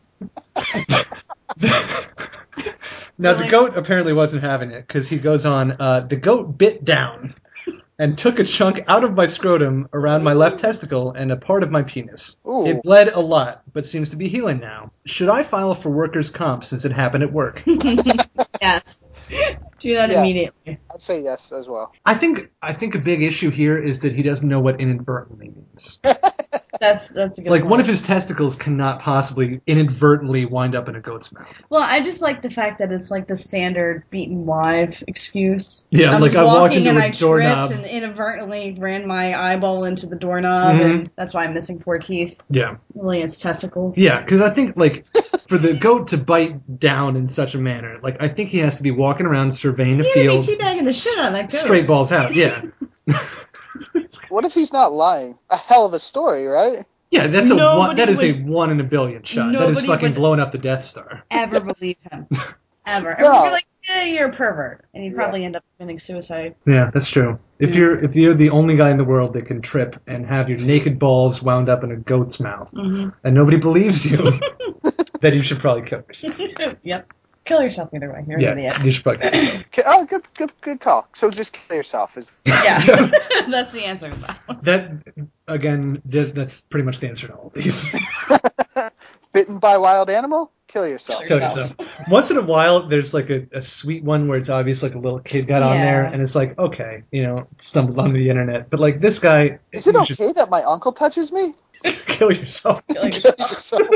Now, Really? the goat apparently wasn't having it, because he goes on, uh, the goat bit down and took a chunk out of my scrotum around my left testicle and a part of my penis. Ooh. It bled a lot, but seems to be healing now. Should I file for workers' comp since it happened at work? Yes. Do that Yeah. immediately. I'd say yes as well. I think I think a big issue here is that he doesn't know what inadvertently means. That's that's a good Like, point. one of his testicles cannot possibly inadvertently wind up in a goat's mouth. Well, I just like the fact that it's like the standard beaten wife excuse. Yeah, I was like I walked walking into and a I doorknob. tripped and inadvertently ran my eyeball into the doorknob, Mhm. and that's why I'm missing four teeth. Yeah. Really, his testicles. Yeah, because I think, like, for the goat to bite down in such a manner, like, I think he has to be walking around surveying a He had to be field, teabagging the shit out of that goat. straight balls out, yeah. What if he's not lying? A hell of a story, right? Yeah, that's a one, Nobody that is a would- one in a billion shot. That is Nobody fucking would- blowing up the Death Star. Ever believe him? Ever. No. Everyone would be like, yeah, you're a pervert, and he'd Yeah. probably end up committing suicide. Yeah, that's true. If Yeah. you're if you're the only guy in the world that can trip and have your naked balls wound up in a goat's mouth, Mm-hmm. and nobody believes you, then you should probably kill yourself. Yep. Kill yourself either way. You're Yeah, an idiot. you should probably kill yourself. Okay, oh, good, good, good call. So just kill yourself. Is Yeah. That's the answer to that one. That, again, that, that's pretty much the answer to all of these. bitten by a wild animal? Kill yourself. Kill Yourself. yourself. Once in a while, there's like a, a sweet one where it's obvious like a little kid got on Yeah. there, and it's like, okay, you know, stumbled onto the internet. But like this guy, Is it you okay that my uncle touches me? should kill yourself. Kill yourself.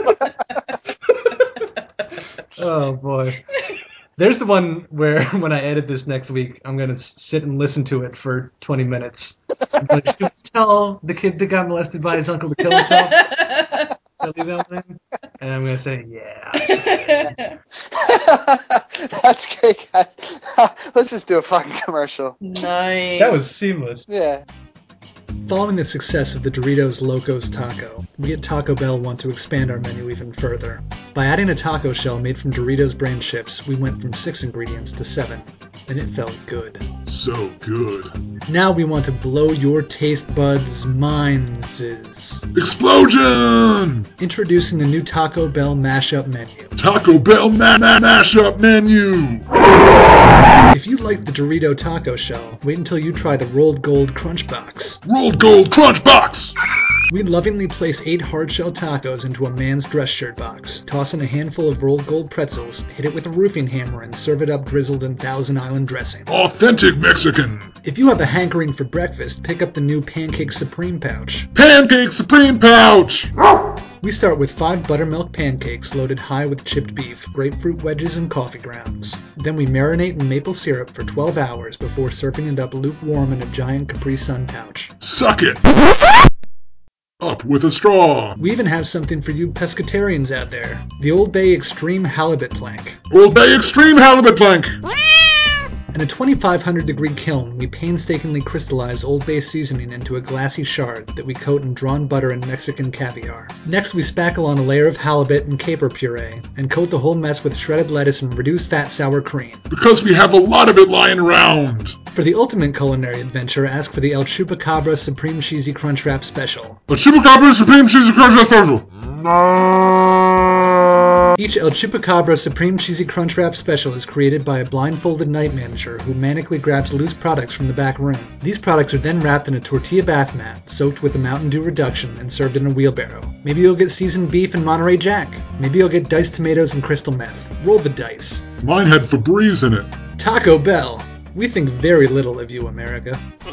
Oh boy. There's the one where when I edit this next week, I'm gonna s- sit and listen to it for twenty minutes. I'm like, should we tell the kid that got molested by his uncle to kill himself? Should I leave that one in? And I'm gonna say, yeah. That's great, guys. Let's just do a fucking commercial. Nice. That was seamless. Yeah. Following the success of the Doritos Locos Taco, we at Taco Bell want to expand our menu even further. By adding a taco shell made from Doritos brand chips, we went from six ingredients to seven, and it felt good. So good. Now we want to blow your taste buds' minds. Explosion! Introducing the new Taco Bell mashup menu. Taco Bell ma- ma- mashup menu! If you like the Dorito taco shell, wait until you try the Rolled Gold Crunch Box. Rolled Gold Crunch Box! We lovingly place eight hard-shell tacos into a man's dress shirt box, toss in a handful of rolled gold pretzels, hit it with a roofing hammer, and serve it up drizzled in Thousand Island dressing. Authentic Mexican. If you have a hankering for breakfast, pick up the new Pancake Supreme pouch. Pancake Supreme pouch. We start with five buttermilk pancakes loaded high with chipped beef, grapefruit wedges, and coffee grounds. Then we marinate in maple syrup for twelve hours before serving it up lukewarm in a giant Capri Sun pouch. Suck it. Up with a straw. We even have something for you pescatarians out there. The Old Bay Extreme Halibut Plank. Old Bay Extreme Halibut Plank. In a twenty-five hundred degree kiln, we painstakingly crystallize Old Bay seasoning into a glassy shard that we coat in drawn butter and Mexican caviar. Next, we spackle on a layer of halibut and caper puree, and coat the whole mess with shredded lettuce and reduced fat sour cream. Because we have a lot of it lying around. For the ultimate culinary adventure, ask for the El Chupacabra Supreme Cheesy Crunch Wrap Special. El Chupacabra Supreme Cheesy Crunch Wrap Special. Each El Chupacabra Supreme Cheesy Crunch Wrap Special is created by a blindfolded night manager who manically grabs loose products from the back room. These products are then wrapped in a tortilla bath mat, soaked with a Mountain Dew reduction, and served in a wheelbarrow. Maybe you'll get seasoned beef and Monterey Jack. Maybe you'll get diced tomatoes and crystal meth. Roll the dice. Mine had Febreze in it. Taco Bell. We think very little of you, America.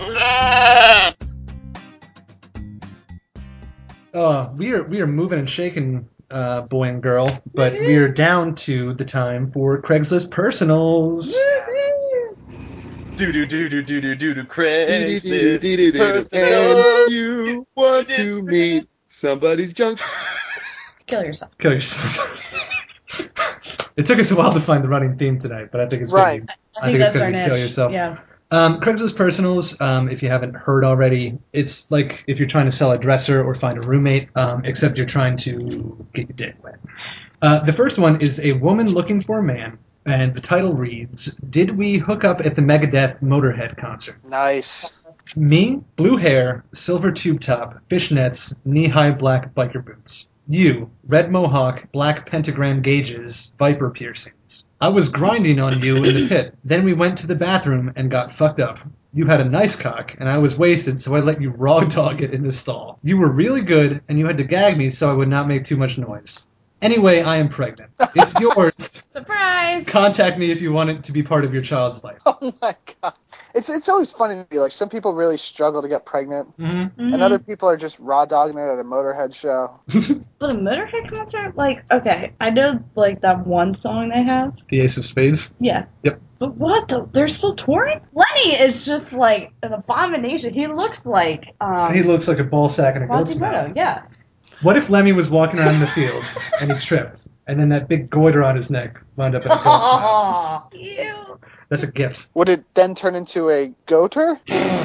Uh, we are we are moving and shaking, uh, boy and girl, but we are down to the time for Craigslist personals. Do do do do do do do do Craigslist And personal. you want to meet somebody's junk. Kill yourself. Kill yourself. It took us a while to find the running theme tonight, but I think it's Right. gonna be, I I think think it's that's our gonna be niche. kill yourself. Yeah. Um, Craigslist personals, um, if you haven't heard already, it's like if you're trying to sell a dresser or find a roommate, um, except you're trying to get your dick wet. Uh, the first one is a woman looking for a man, and the title reads, Did we hook up at the Megadeth Motorhead concert? Nice. Me, blue hair, silver tube top, fishnets, knee-high black biker boots. You, red mohawk, black pentagram gauges, viper piercings. I was grinding on you in the pit. Then we went to the bathroom and got fucked up. You had a nice cock, and I was wasted, so I let you raw dog it in the stall. You were really good, and you had to gag me so I would not make too much noise. Anyway, I am pregnant. It's yours. Surprise! Contact me if you want it to be part of your child's life. Oh my god. It's it's always funny to me. Like, some people really struggle to get pregnant, Mm-hmm. Mhm. and other people are just raw dogging it at a Motorhead show. But a Motorhead concert? Like, okay, I know, like, that one song they have. The Ace of Spades. Yeah. Yep. But what? The, they're still touring? Lenny is just, like, an abomination. He looks like, um... He looks like a ball sack and a goat's mouth. Quasimodo, yeah. What if Lemmy was walking around the fields and he tripped, and then that big goiter on his neck wound up in a goat's mouth? Oh, ew. That's a gift. Would it then turn into a goater?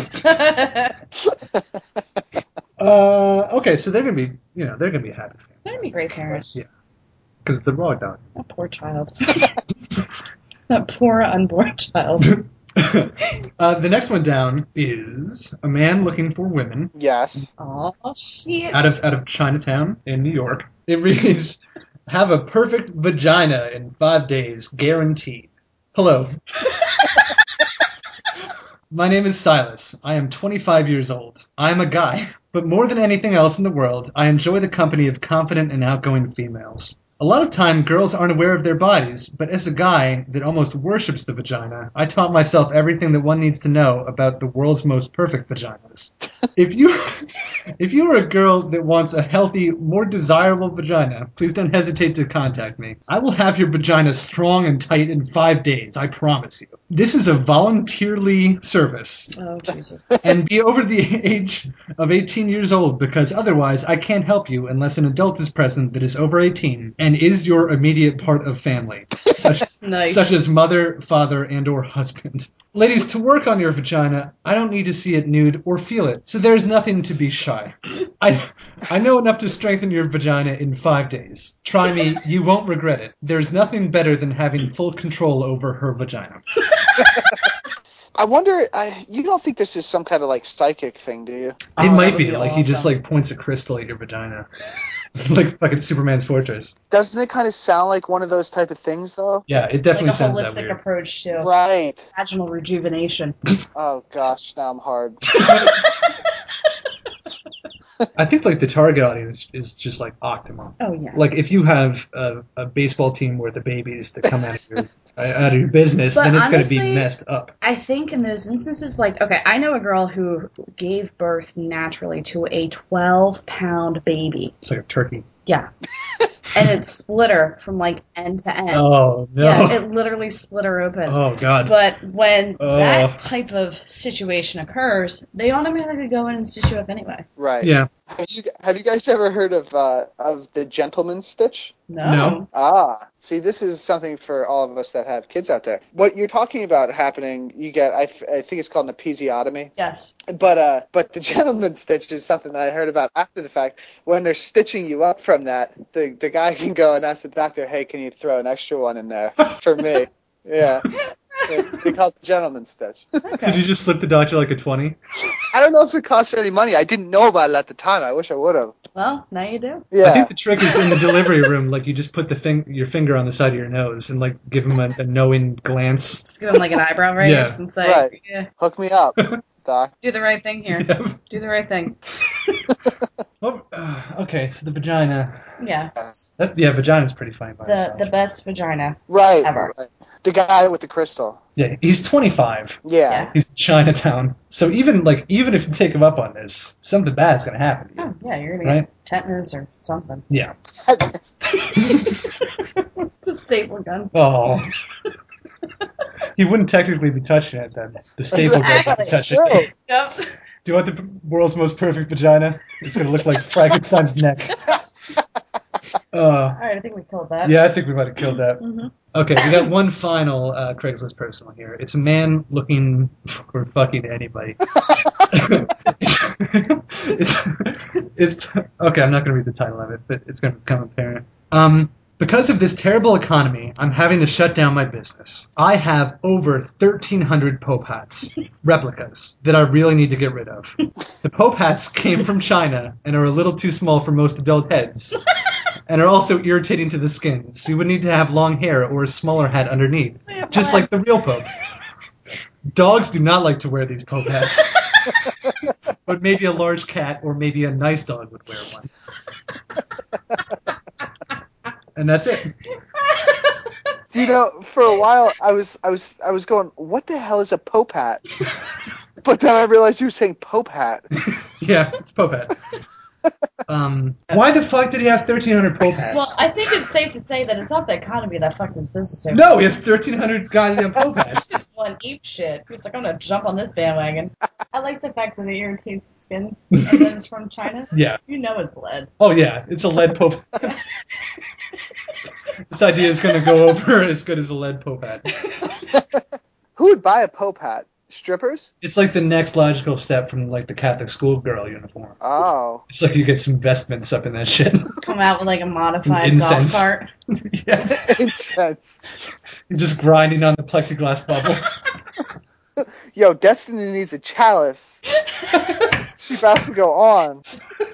Uh, okay, so they're gonna be, you know, they're gonna be a happy family They're gonna be great parents. Yeah. because the raw dog. That poor child. That poor unborn child. uh, the next one down is a man looking for women Yes. Oh, shit. out of out of Chinatown in New York. It reads, "Have a perfect vagina in five days, guaranteed." Hello. My name is Silas. I am twenty-five years old. I am a guy, but more than anything else in the world, I enjoy the company of confident and outgoing females. A lot of time, girls aren't aware of their bodies, but as a guy that almost worships the vagina, I taught myself everything that one needs to know about the world's most perfect vaginas. If you, if you are a girl that wants a healthy, more desirable vagina, please don't hesitate to contact me. I will have your vagina strong and tight in five days, I promise you. This is a volunteerly service. Oh, Jesus. And be over the age of eighteen years old, because otherwise I can't help you unless an adult is present that is over eighteen and is your immediate part of family, such, Nice. such as mother, father, and or husband. Ladies, to work on your vagina, I don't need to see it nude or feel it, so there's nothing to be shy. I, I know enough to strengthen your vagina in five days. Try me, you won't regret it. There's nothing better than having full control over her vagina. I wonder, I, you don't think this is some kind of, like, psychic thing, do you? It Oh, that might would be, be like he just awesome. like points a crystal at your vagina. Like fucking Superman's fortress. Doesn't it kind of sound like one of those type of things, though? Yeah, it Like definitely a sounds that holistic weird. approach to Right. vaginal rejuvenation. Oh, gosh, now I'm hard. I think like the target audience is just like Octomom. Oh yeah. Like if you have a, a baseball team worth of babies that come out of your out of your business, But then it's going to honestly, be messed up. I think in those instances, like, okay, I know a girl who gave birth naturally to a twelve pound baby. It's like a turkey. Yeah. And it split her from, like, end to end. Oh, no. Yeah, it literally split her open. Oh, God. But when Oh. that type of situation occurs, they automatically go in and stitch you up anyway. Right. Yeah. Have you have you guys ever heard of uh, of the gentleman's stitch? No. No. Ah, see, this is something for all of us that have kids out there. What you're talking about happening, you get, I, f- I think it's called an episiotomy. Yes. But uh, but the gentleman's stitch is something that I heard about after the fact. When they're stitching you up from that, the the guy can go and ask the doctor, hey, can you throw an extra one in there for me? Yeah. They call it the gentleman's stitch. So did you just slip the doctor like a twenty? I don't know if it costs any money. I didn't know about it at the time. I wish I would have. Well, now you do. Yeah. I think the trick is in the delivery room. Like you just put the thing, your finger on the side of your nose and like give him a, a knowing glance. Just give him, like, an eyebrow raise Yeah. and say, Right. yeah, Hook me up, doc. do the right thing here. Yeah. Do the right thing. Oh, uh, okay, so the vagina. Yeah. That, yeah, vagina's pretty funny by The itself. the best vagina Right. ever. right. The guy with the crystal. Yeah, he's twenty-five. Yeah. Yeah. He's in Chinatown. So even like even if you take him up on this, something bad's gonna happen to you. Oh, yeah, you're gonna Right? get tetanus or something. Yeah. It's a staple gun. Oh. He wouldn't technically be touching it then. The staple gun would be touching True. it. Yep. Do you want the world's most perfect vagina? It's gonna look like Frankenstein's neck. Uh, Alright, I think we killed that. yeah, I think we might have killed that. Mm-hmm. Okay, we got one final uh, Craigslist personal here. It's a man looking for fucking anybody. it's, it's okay. I'm not going to read the title of it, but it's going to become apparent. Um, because of this terrible economy, I'm having to shut down my business. I have over thirteen hundred Pope hats, replicas, that I really need to get rid of. The Pope hats came from China and are a little too small for most adult heads. And are also irritating to the skin, so you would need to have long hair or a smaller hat underneath, just like the real Pope. Dogs do not like to wear these Pope hats, but maybe a large cat or maybe a nice dog would wear one. And that's it. Do you know, for a while, I was, I was, I was going, what the hell is a Pope hat? But then I realized you were saying Pope hat. Yeah, it's Pope hat. Um, why the fuck did he have thirteen hundred Pope hats? Well, I think it's safe to say that it's not the economy that fucked his business over. No, he has thirteen hundred goddamn Pope It's hats. just one ape shit. He's like, I'm gonna jump on this bandwagon. I like the fact that it irritates the skin and then it's from China. Yeah. You know it's lead. Oh yeah, it's a lead Pope. This idea is going to go over as good as a lead Pope hat. Who would buy a Pope hat? Strippers? It's like the next logical step from like the Catholic schoolgirl uniform. Oh. It's like you get some vestments up in that shit. Come out with like a modified Incense. golf cart. Yeah. Incense. You're just grinding on the plexiglass bubble. Yo, Destiny needs a chalice. She's about to go on.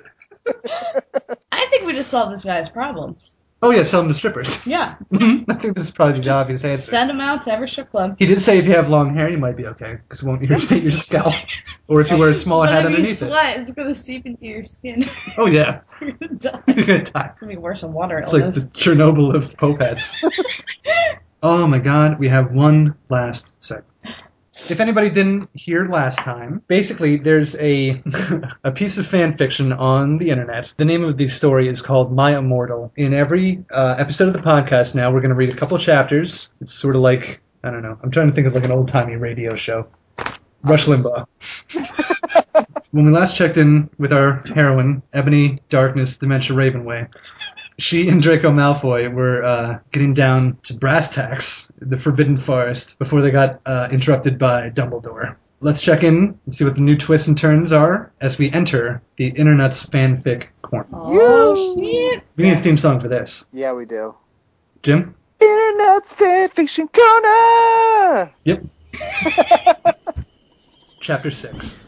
I think we just solved this guy's problems. Oh yeah, sell them to strippers. Yeah. I think that's probably the Just obvious answer. send him out to every strip club. He did say if you have long hair, you might be okay, because it won't irritate your scalp. Or if you wear a smaller But hat if you underneath it. sweat, it's gonna seep into your skin. Oh yeah, You're gonna die. you're gonna die. It's gonna be worse than water It's like illness. the Chernobyl of Pope hats. Oh my god, we have one last segment. If anybody didn't hear last time, basically there's a a piece of fan fiction on the internet. The name of the story is called My Immortal. In every uh, episode of the podcast now, we're going to read a couple chapters. It's sort of like, I don't know, I'm trying to think of like an old-timey radio show. Rush Limbaugh. When we last checked in with our heroine, Ebony Darkness Dementia Ravenway, she and Draco Malfoy were uh, getting down to brass tacks, the Forbidden Forest, before they got uh, interrupted by Dumbledore. Let's check in and see what the new twists and turns are as we enter the Internet's fanfic corner. Oh, shit. We need a theme song for this. Yeah, we do. Jim? Internet's fan fiction corner! Yep. Chapter six.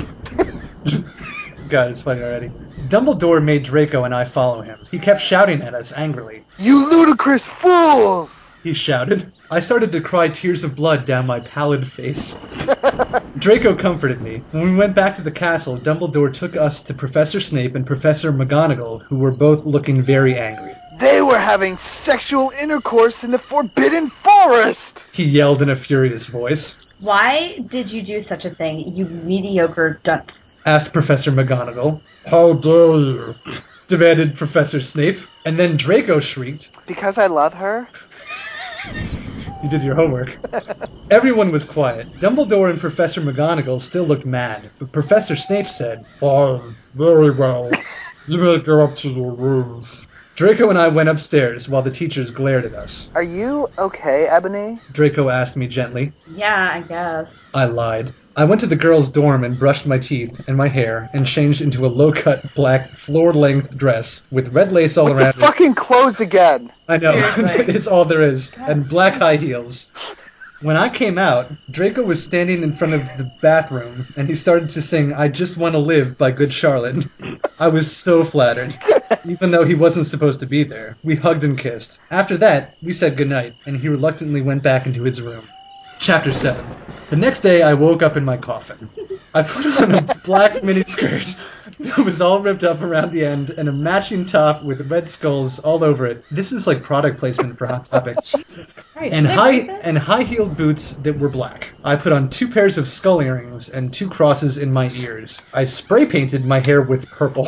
God, it's funny already. Dumbledore made Draco and I follow him. He kept shouting at us angrily. You ludicrous fools! He shouted. I started to cry tears of blood down my pallid face. Draco comforted me. When we went back to the castle, Dumbledore took us to Professor Snape and Professor McGonagall, who were both looking very angry. They were having sexual intercourse in the Forbidden Forest! He yelled in a furious voice. Why did you do such a thing, you mediocre dunce? Asked Professor McGonagall. How dare you? Demanded Professor Snape. And then Draco shrieked. Because I love her? You did your homework. Everyone was quiet. Dumbledore and Professor McGonagall still looked mad, but Professor Snape said, Fine, very well. You may go up to your rooms. Draco and I went upstairs while the teachers glared at us. Are you okay, Ebony? Draco asked me gently. Yeah, I guess. I lied. I went to the girls' dorm and brushed my teeth and my hair and changed into a low-cut black floor-length dress with red lace all With around the fucking clothes again! I know. Seriously. It's all there is. And black high heels. When I came out, Draco was standing in front of the bathroom, and he started to sing I Just Want to Live by Good Charlotte. I was so flattered, even though he wasn't supposed to be there. We hugged and kissed. After that, we said goodnight, and he reluctantly went back into his room. Chapter seven. The next day, I woke up in my coffin. I put on a black miniskirt that was all ripped up around the end and a matching top with red skulls all over it. This is like product placement for Hot Topic. Jesus Christ. And Did they high write this? and high-heeled boots that were black. I put on two pairs of skull earrings and two crosses in my ears. I spray painted my hair with purple.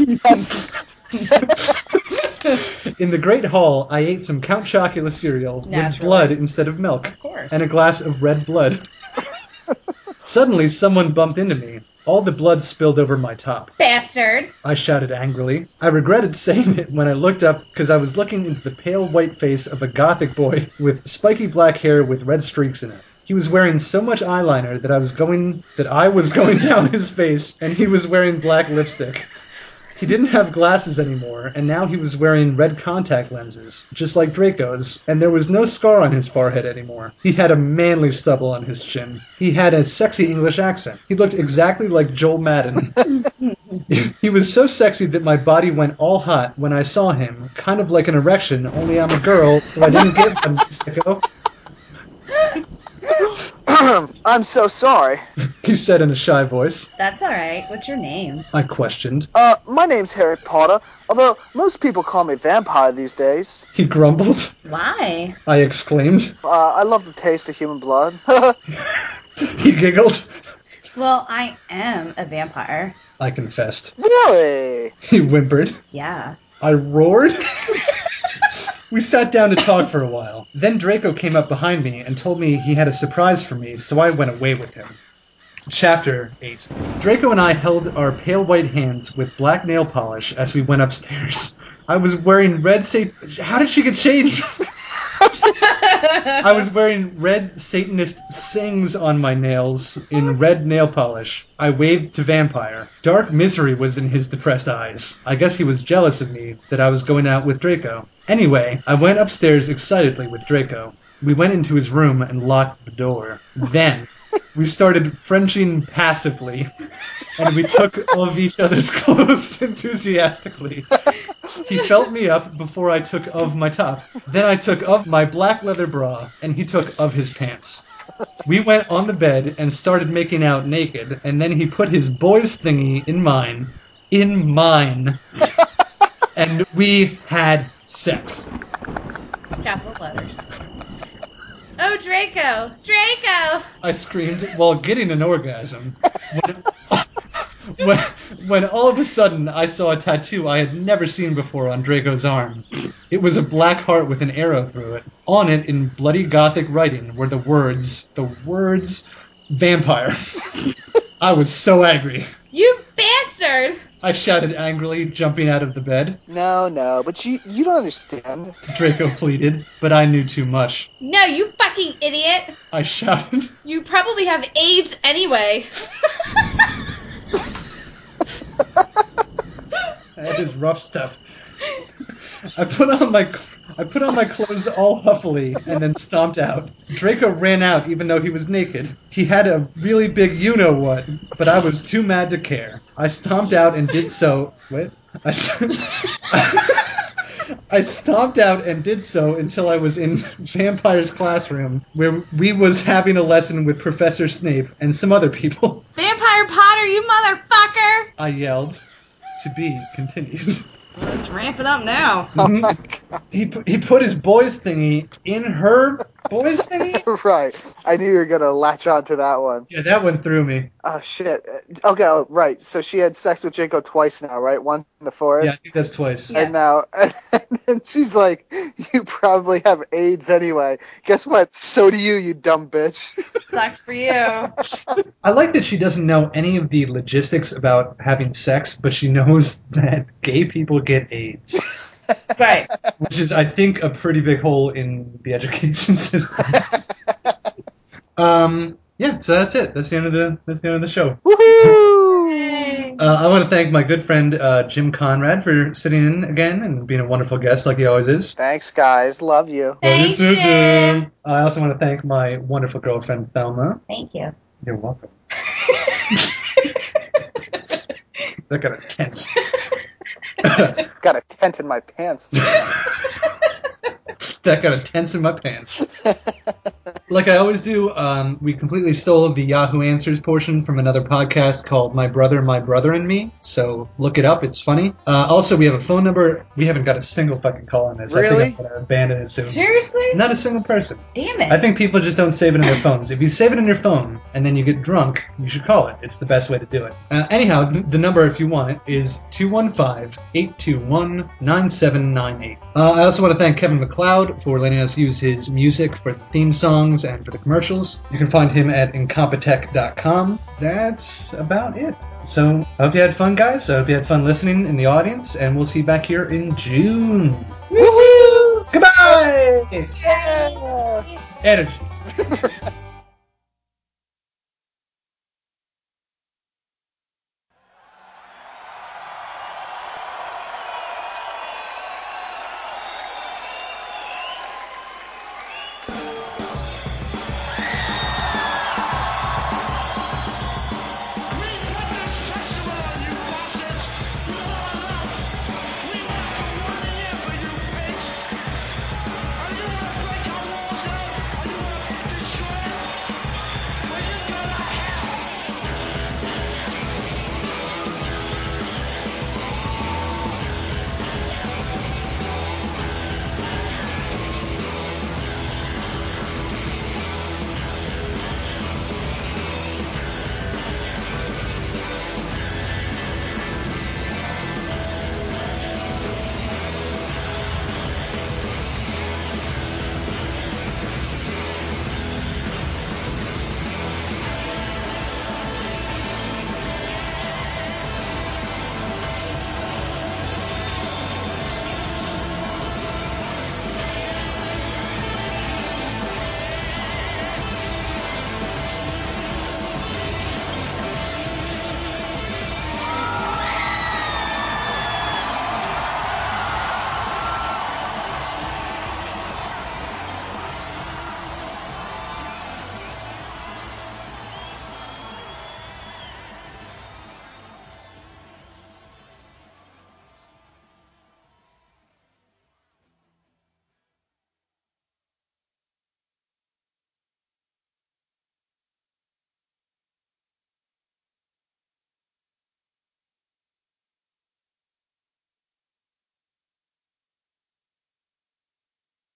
In the Great Hall, I ate some Count Chocula cereal with Naturally. blood instead of milk. Of course. And a glass of red blood. Suddenly, someone bumped into me. All the blood spilled over my top. Bastard. I shouted angrily. I regretted saying it when I looked up because I was looking into the pale white face of a gothic boy with spiky black hair with red streaks in it. He was wearing so much eyeliner that I was going that I was going down his face, and he was wearing black lipstick. He didn't have glasses anymore, and now he was wearing red contact lenses, just like Draco's, and there was no scar on his forehead anymore. He had a manly stubble on his chin. He had a sexy English accent. He looked exactly like Joel Madden. He was so sexy that my body went all hot when I saw him, kind of like an erection, only I'm a girl, so I didn't get one, sicko. I'm so sorry. He said in a shy voice. That's alright. What's your name? I questioned. Uh, my name's Harry Potter, although most people call me Vampire these days. He grumbled. Why? I exclaimed. Uh, I love the taste of human blood. He giggled. Well, I am a vampire. I confessed. Really? He whimpered. Yeah. I roared. We sat down to talk for a while. Then Draco came up behind me and told me he had a surprise for me, so I went away with him. Chapter eight. Draco and I held our pale white hands with black nail polish as we went upstairs. I was wearing red sa- How did she get changed? I was wearing red Satanist sings on my nails in red nail polish. I waved to Vampire. Dark misery was in his depressed eyes. I guess he was jealous of me that I was going out with Draco. Anyway, I went upstairs excitedly with Draco. We went into his room and locked the door. Then, we started Frenching passively, and we took off each other's clothes enthusiastically. He felt me up before I took of my top. Then I took of my black leather bra, and he took of his pants. We went on the bed and started making out naked, and then he put his boy's thingy in mine. In mine. And we had sex. Capital letters. Oh, Draco! Draco! I screamed while getting an orgasm. When, when, when all of a sudden I saw a tattoo I had never seen before on Draco's arm. It was a black heart with an arrow through it. On it, in bloody gothic writing, were the words, the words, vampire. I was so angry. You bastard! I shouted angrily, jumping out of the bed. No, no, but you you don't understand. Draco pleaded, but I knew too much. No, you fucking idiot! I shouted. You probably have AIDS anyway. That is rough stuff. I put on my I put on my clothes all huffily and then stomped out. Draco ran out even though he was naked. He had a really big you-know-what, but I was too mad to care. I stomped out and did so... What? I, st- I stomped out and did so until I was in Vampire's classroom, where we was having a lesson with Professor Snape and some other people. Vampire Potter, you motherfucker! I yelled. To be continued. Let's ramp it up now. Mhm. he pu- he put his boys thingy in her boys thingy. Right. I knew you were going to latch on to that one. Yeah, that went through me. Oh, shit. Okay, oh, right. So she had sex with Jinko twice now, right? Once in the forest. Yeah, I think that's twice. And now, and then she's like, you probably have AIDS anyway. Guess what? So do you, you dumb bitch. Sucks for you. I like that she doesn't know any of the logistics about having sex, but she knows that gay people get AIDS. Right. Which is, I think, a pretty big hole in the education system. um, yeah, so that's it. That's the end of the that's the end of the show. Woohoo! Uh, I want to thank my good friend uh, Jim Conrad for sitting in again and being a wonderful guest like he always is. Thanks, guys. Love you. Thanks, Love you too, Jim. Jim. I also want to thank my wonderful girlfriend Thelma. Thank you. You're welcome. That got intense. Got a tent in my pants. That got a tense in my pants. Like I always do, um, we completely stole the Yahoo Answers portion from another podcast called My Brother, My Brother and Me, so look it up, it's funny. Uh, also, we have a phone number. We haven't got a single fucking call on this. Really? I think I'm going to abandon it soon. Seriously? Not a single person. Damn it. I think people just don't save it in their phones. If you save it in your phone and then you get drunk, you should call it. It's the best way to do it. Uh, anyhow, th- the number, if you want it, is two one five, eight two one, nine seven nine eight. Uh, I also want to thank Kevin MacLeod for letting us use his music for the theme songs and for the commercials. You can find him at incompetech dot com. That's about it. So, I hope you had fun, guys. I hope you had fun listening in the audience, and we'll see you back here in June. Woohoo! Goodbye! Yeah! Energy.